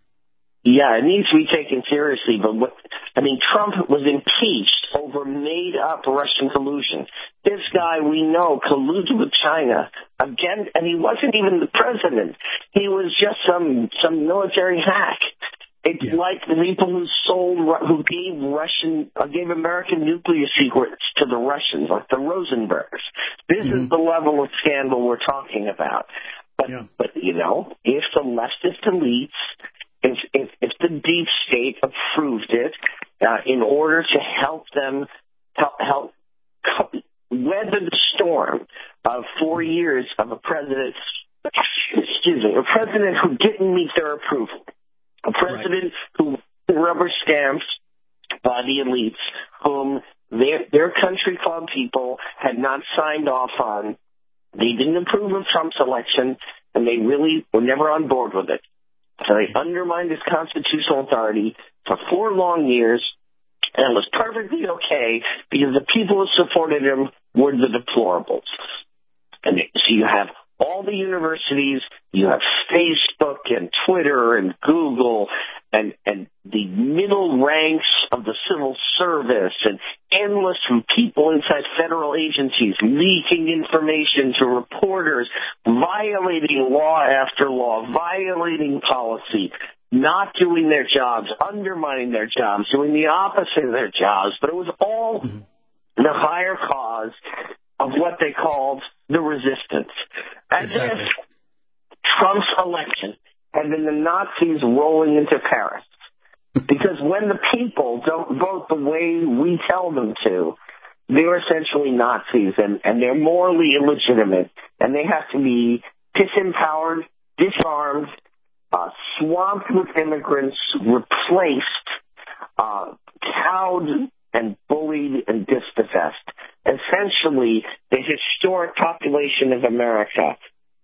E: Yeah, it needs to be taken seriously. But what, I mean, Trump was impeached over made-up Russian collusion. This guy we know colluded with China again, and he wasn't even the president. He was just some some military hack. It's yeah. like the people who sold, who gave Russian, uh, gave American nuclear secrets to the Russians, like the Rosenbergs. This mm-hmm. is the level of scandal we're talking about. But, yeah. but you know, if the leftist elites, if, if, if the deep state approved it, uh, in order to help them help, help weather the storm of four years of a president, excuse me, a president who didn't meet their approval. A president right. who rubber stamps by the elites, whom their, their country club people had not signed off on. They didn't approve of Trump's election, and they really were never on board with it. So they undermined his constitutional authority for four long years, and it was perfectly okay because the people who supported him were the deplorables. And so you have all the universities, you have Facebook and Twitter and Google and, and the middle ranks of the civil service and endless people inside federal agencies leaking information to reporters, violating law after law, violating policy, not doing their jobs, undermining their jobs, doing the opposite of their jobs. But it was all mm-hmm. the higher cause of what they called the resistance. As exactly. if Trump's election had been the Nazis rolling into Paris. Because when the people don't vote the way we tell them to, they're essentially Nazis, and, and they're morally illegitimate, and they have to be disempowered, disarmed, uh, swamped with immigrants, replaced, uh, cowed and bullied and dispossessed. Essentially, the historic population of America,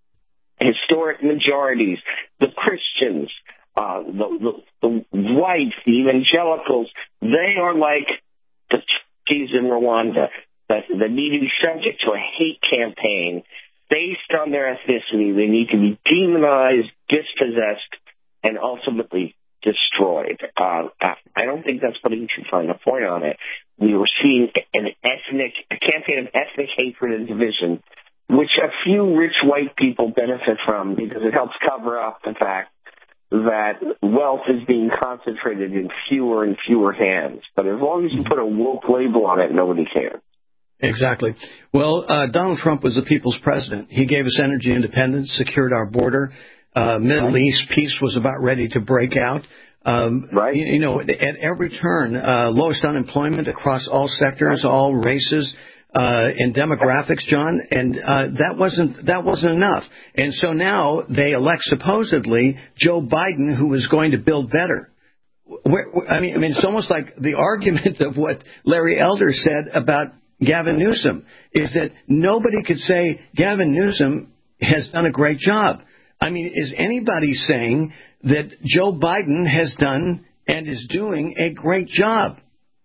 E: historic majorities, the Christians, uh, the, the, the whites, the evangelicals, they are like the Tutsis in Rwanda, that, that need to be subject to a hate campaign based on their ethnicity. They need to be demonized, dispossessed, and ultimately destroyed. Uh, I don't think that's putting too fine a point on it. We were seeing an ethnic, a campaign of ethnic hatred and division, which a few rich white people benefit from because it helps cover up the fact that wealth is being concentrated in fewer and fewer hands. But as long as you put a woke label on it, nobody cares.
O: Exactly. Well, uh, Donald Trump was the people's president. He gave us energy independence, secured our border. Uh, Middle right. East peace was about ready to break out. Um, right. You, you know, at every turn, uh, lowest unemployment across all sectors, all races, uh, and demographics, John, and uh, that wasn't that wasn't enough. And so now they elect supposedly Joe Biden, who is going to build better. Where, I mean, I mean, it's almost like the argument of what Larry Elder said about Gavin Newsom is that nobody could say Gavin Newsom has done a great job. I mean, is anybody saying that Joe Biden has done and is doing a great job?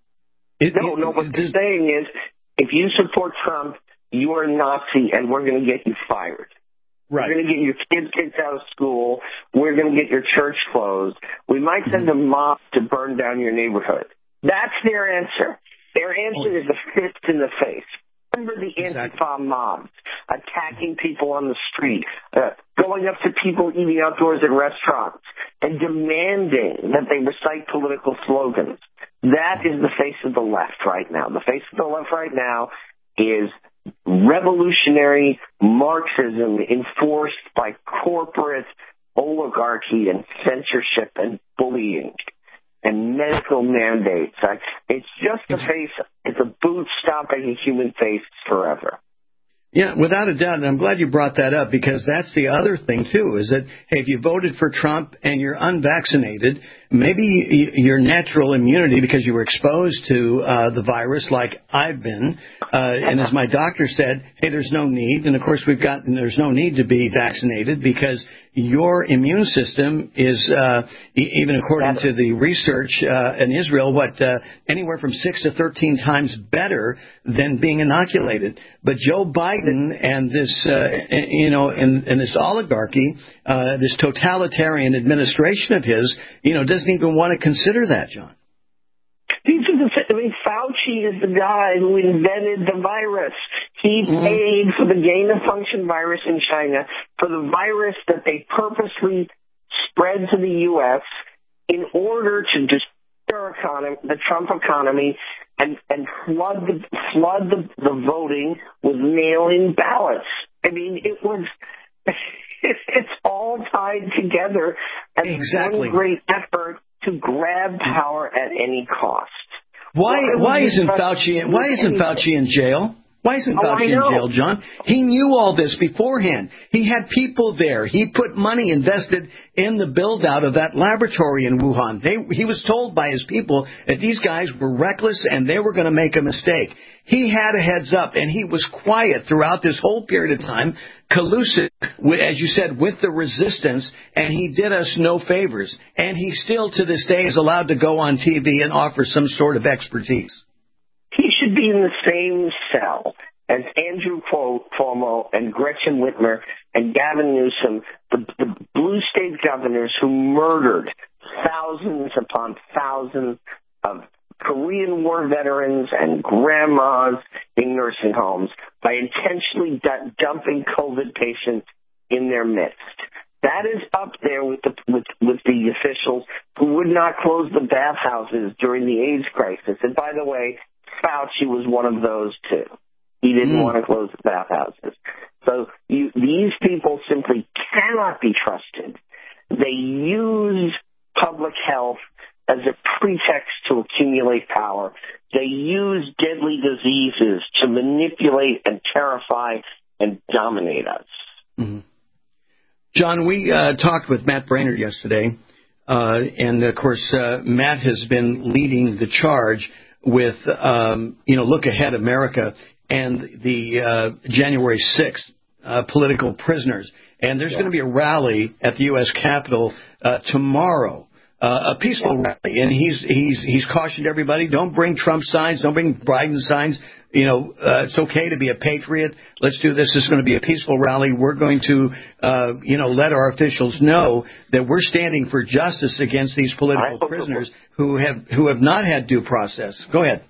O: It,
E: no,
O: it,
E: no, what they're saying is, if you support Trump, you are a Nazi, and we're going to get you fired. Right. We're going to get your kids kicked out of school. We're going to get your church closed. We might send a mob to burn down your neighborhood. That's their answer. Their answer oh. is a fist in the face. Remember the Antifa exactly. mobs attacking people on the street, uh, going up to people eating outdoors at restaurants, and demanding that they recite political slogans. That is the face of the left right now. The face of the left right now is revolutionary Marxism enforced by corporate oligarchy and censorship and bullying and medical mandates. It's just a face, it's a boot stomping a human face forever.
O: Yeah, without a doubt, and I'm glad you brought that up because that's the other thing, too, is that, hey, if you voted for Trump and you're unvaccinated, maybe your natural immunity because you were exposed to uh, the virus like I've been, uh, and as my doctor said, hey, there's no need, and of course we've got, there's no need to be vaccinated because your immune system is, uh, e- even according to the research uh, in Israel, what, uh, anywhere from six to thirteen times better than being inoculated. But Joe Biden and this, uh, you know, and, and this oligarchy, uh, this totalitarian administration of his, you know, doesn't even want to consider that, John.
E: These are the, I mean, Fauci is the guy who invented the virus. He paid for the gain-of-function virus in China, for the virus that they purposely spread to the U S in order to destroy our economy, the Trump economy, and, and flood the flood the, the voting with mail-in ballots. I mean, it was it's all tied together as
O: exactly.
E: one great effort to grab power at any cost.
O: Why why isn't Fauci why isn't Fauci in jail? Why isn't
E: Oh,
O: Fauci
E: I
O: in
E: know.
O: jail, John? He knew all this beforehand. He had people there. He put money invested in the build-out of that laboratory in Wuhan. They, he was told by his people that these guys were reckless and they were going to make a mistake. He had a heads up, and he was quiet throughout this whole period of time, collusive, with, as you said, with the resistance, and he did us no favors. And he still, to this day, is allowed to go on T V and offer some sort of expertise.
E: He should be in the same cell as Andrew Cuomo and Gretchen Whitmer and Gavin Newsom, the, the blue state governors who murdered thousands upon thousands of Korean War veterans and grandmas in nursing homes by intentionally d- dumping COVID patients in their midst. That is up there with the with, with the officials who would not close the bathhouses during the AIDS crisis. And by the way, Fauci was one of those too. He didn't mm. want to close the bathhouses. So you, these people simply cannot be trusted. They use public health as a pretext to accumulate power. They use deadly diseases to manipulate and terrify and dominate us.
O: Mm-hmm. John, we uh, talked with Matt Braynard yesterday, uh, and of course uh, Matt has been leading the charge with, um, you know, Look Ahead America and the uh, January sixth uh, political prisoners. And there's yeah. going to be a rally at the U S Capitol uh, tomorrow, uh, a peaceful yeah. rally. And he's he's he's cautioned everybody, don't bring Trump signs, don't bring Biden signs. You know, uh, it's okay to be a patriot. Let's do this. This is going to be a peaceful rally. We're going to, uh, you know, let our officials know that we're standing for justice against these political prisoners who have who have not had due process. Go ahead.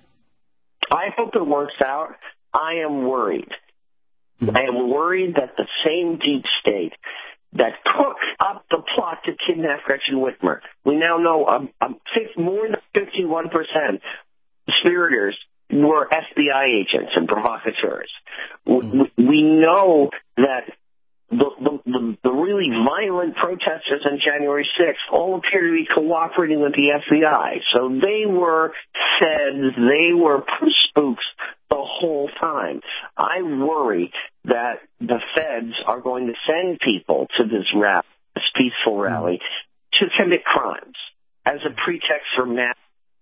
E: I hope it works out. I am worried. Mm-hmm. I am worried that the same deep state that cooked up the plot to kidnap Gretchen Whitmer, we now know um, um, more than fifty-one percent conspirators were F B I agents and provocateurs. Mm-hmm. We, we know that the, the, the, the really violent protesters on January sixth all appear to be cooperating with the F B I. So they were feds, they were spooks the whole time. I worry that the feds are going to send people to this rally, this peaceful rally, to commit crimes as a pretext for mass.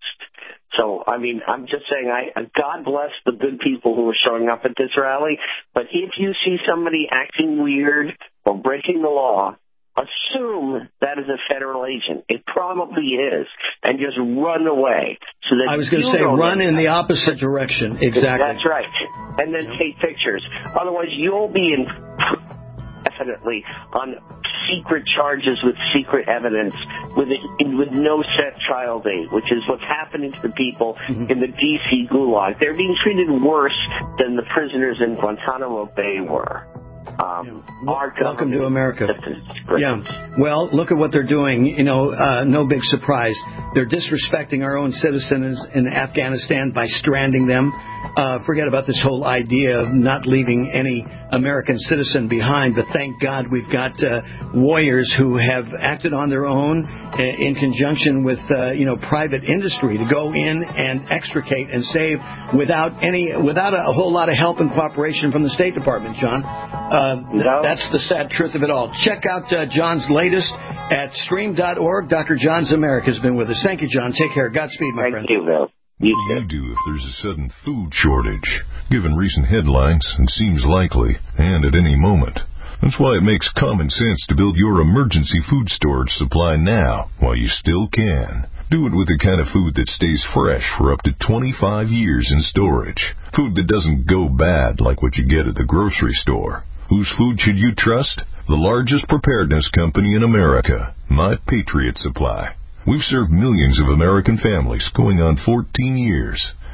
E: So, I mean, I'm just saying, I God bless the good people who are showing up at this rally, but if you see somebody acting weird or breaking the law, assume that is a federal agent. It probably is, and just run away. So that
O: I was going to say, run in the opposite direction. Exactly.
E: That's right. And then take pictures. Otherwise, you'll be in definitely on secret charges with secret evidence with a, with no set trial date, which is what's happening to the people mm-hmm. in the D C gulag. They're being treated worse than the prisoners in Guantanamo Bay were. Um,
O: yeah. Our Welcome to America. Yeah. Well, look at what they're doing. You know, uh, no big surprise. They're disrespecting our own citizens in Afghanistan by stranding them. Uh, forget about this whole idea of not leaving any American citizen behind. But thank God we've got uh, warriors who have acted on their own uh, in conjunction with, uh, you know, private industry to go in and extricate and save without any, without a, a whole lot of help and cooperation from the State Department, John. Uh, th-
E: no.
O: That's the sad truth of it all. Check out uh, John's latest at stream dot org. Doctor John's America has been with us. Thank you, John. Take care. Godspeed, my
E: Thank
O: friend.
E: Thank you, Bill. You
B: what do you do if there's a sudden food shortage, given recent headlines and seems likely, and at any moment? That's why it makes common sense to build your emergency food storage supply now, while you still can. Do it with the kind of food that stays fresh for up to twenty-five years in storage. Food that doesn't go bad like what you get at the grocery store. Whose food should you trust? The largest preparedness company in America, My Patriot Supply. We've served millions of American families going on fourteen years.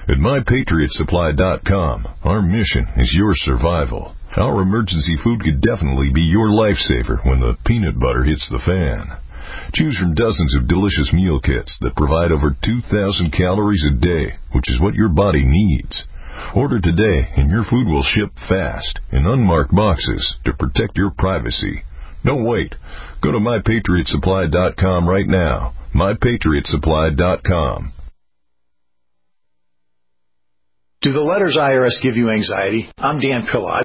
B: At my patriot supply dot com, our mission is your survival. Our emergency food could definitely be your lifesaver when the peanut butter hits the fan. Choose from dozens of delicious meal kits that provide over two thousand calories a day, which is what your body needs. Order today and your food will ship fast in unmarked boxes to protect your privacy. Don't wait. Go to my patriot supply dot com right now. my patriot supply dot com.
L: Do the letters I R S give you anxiety? I'm Dan Pilla.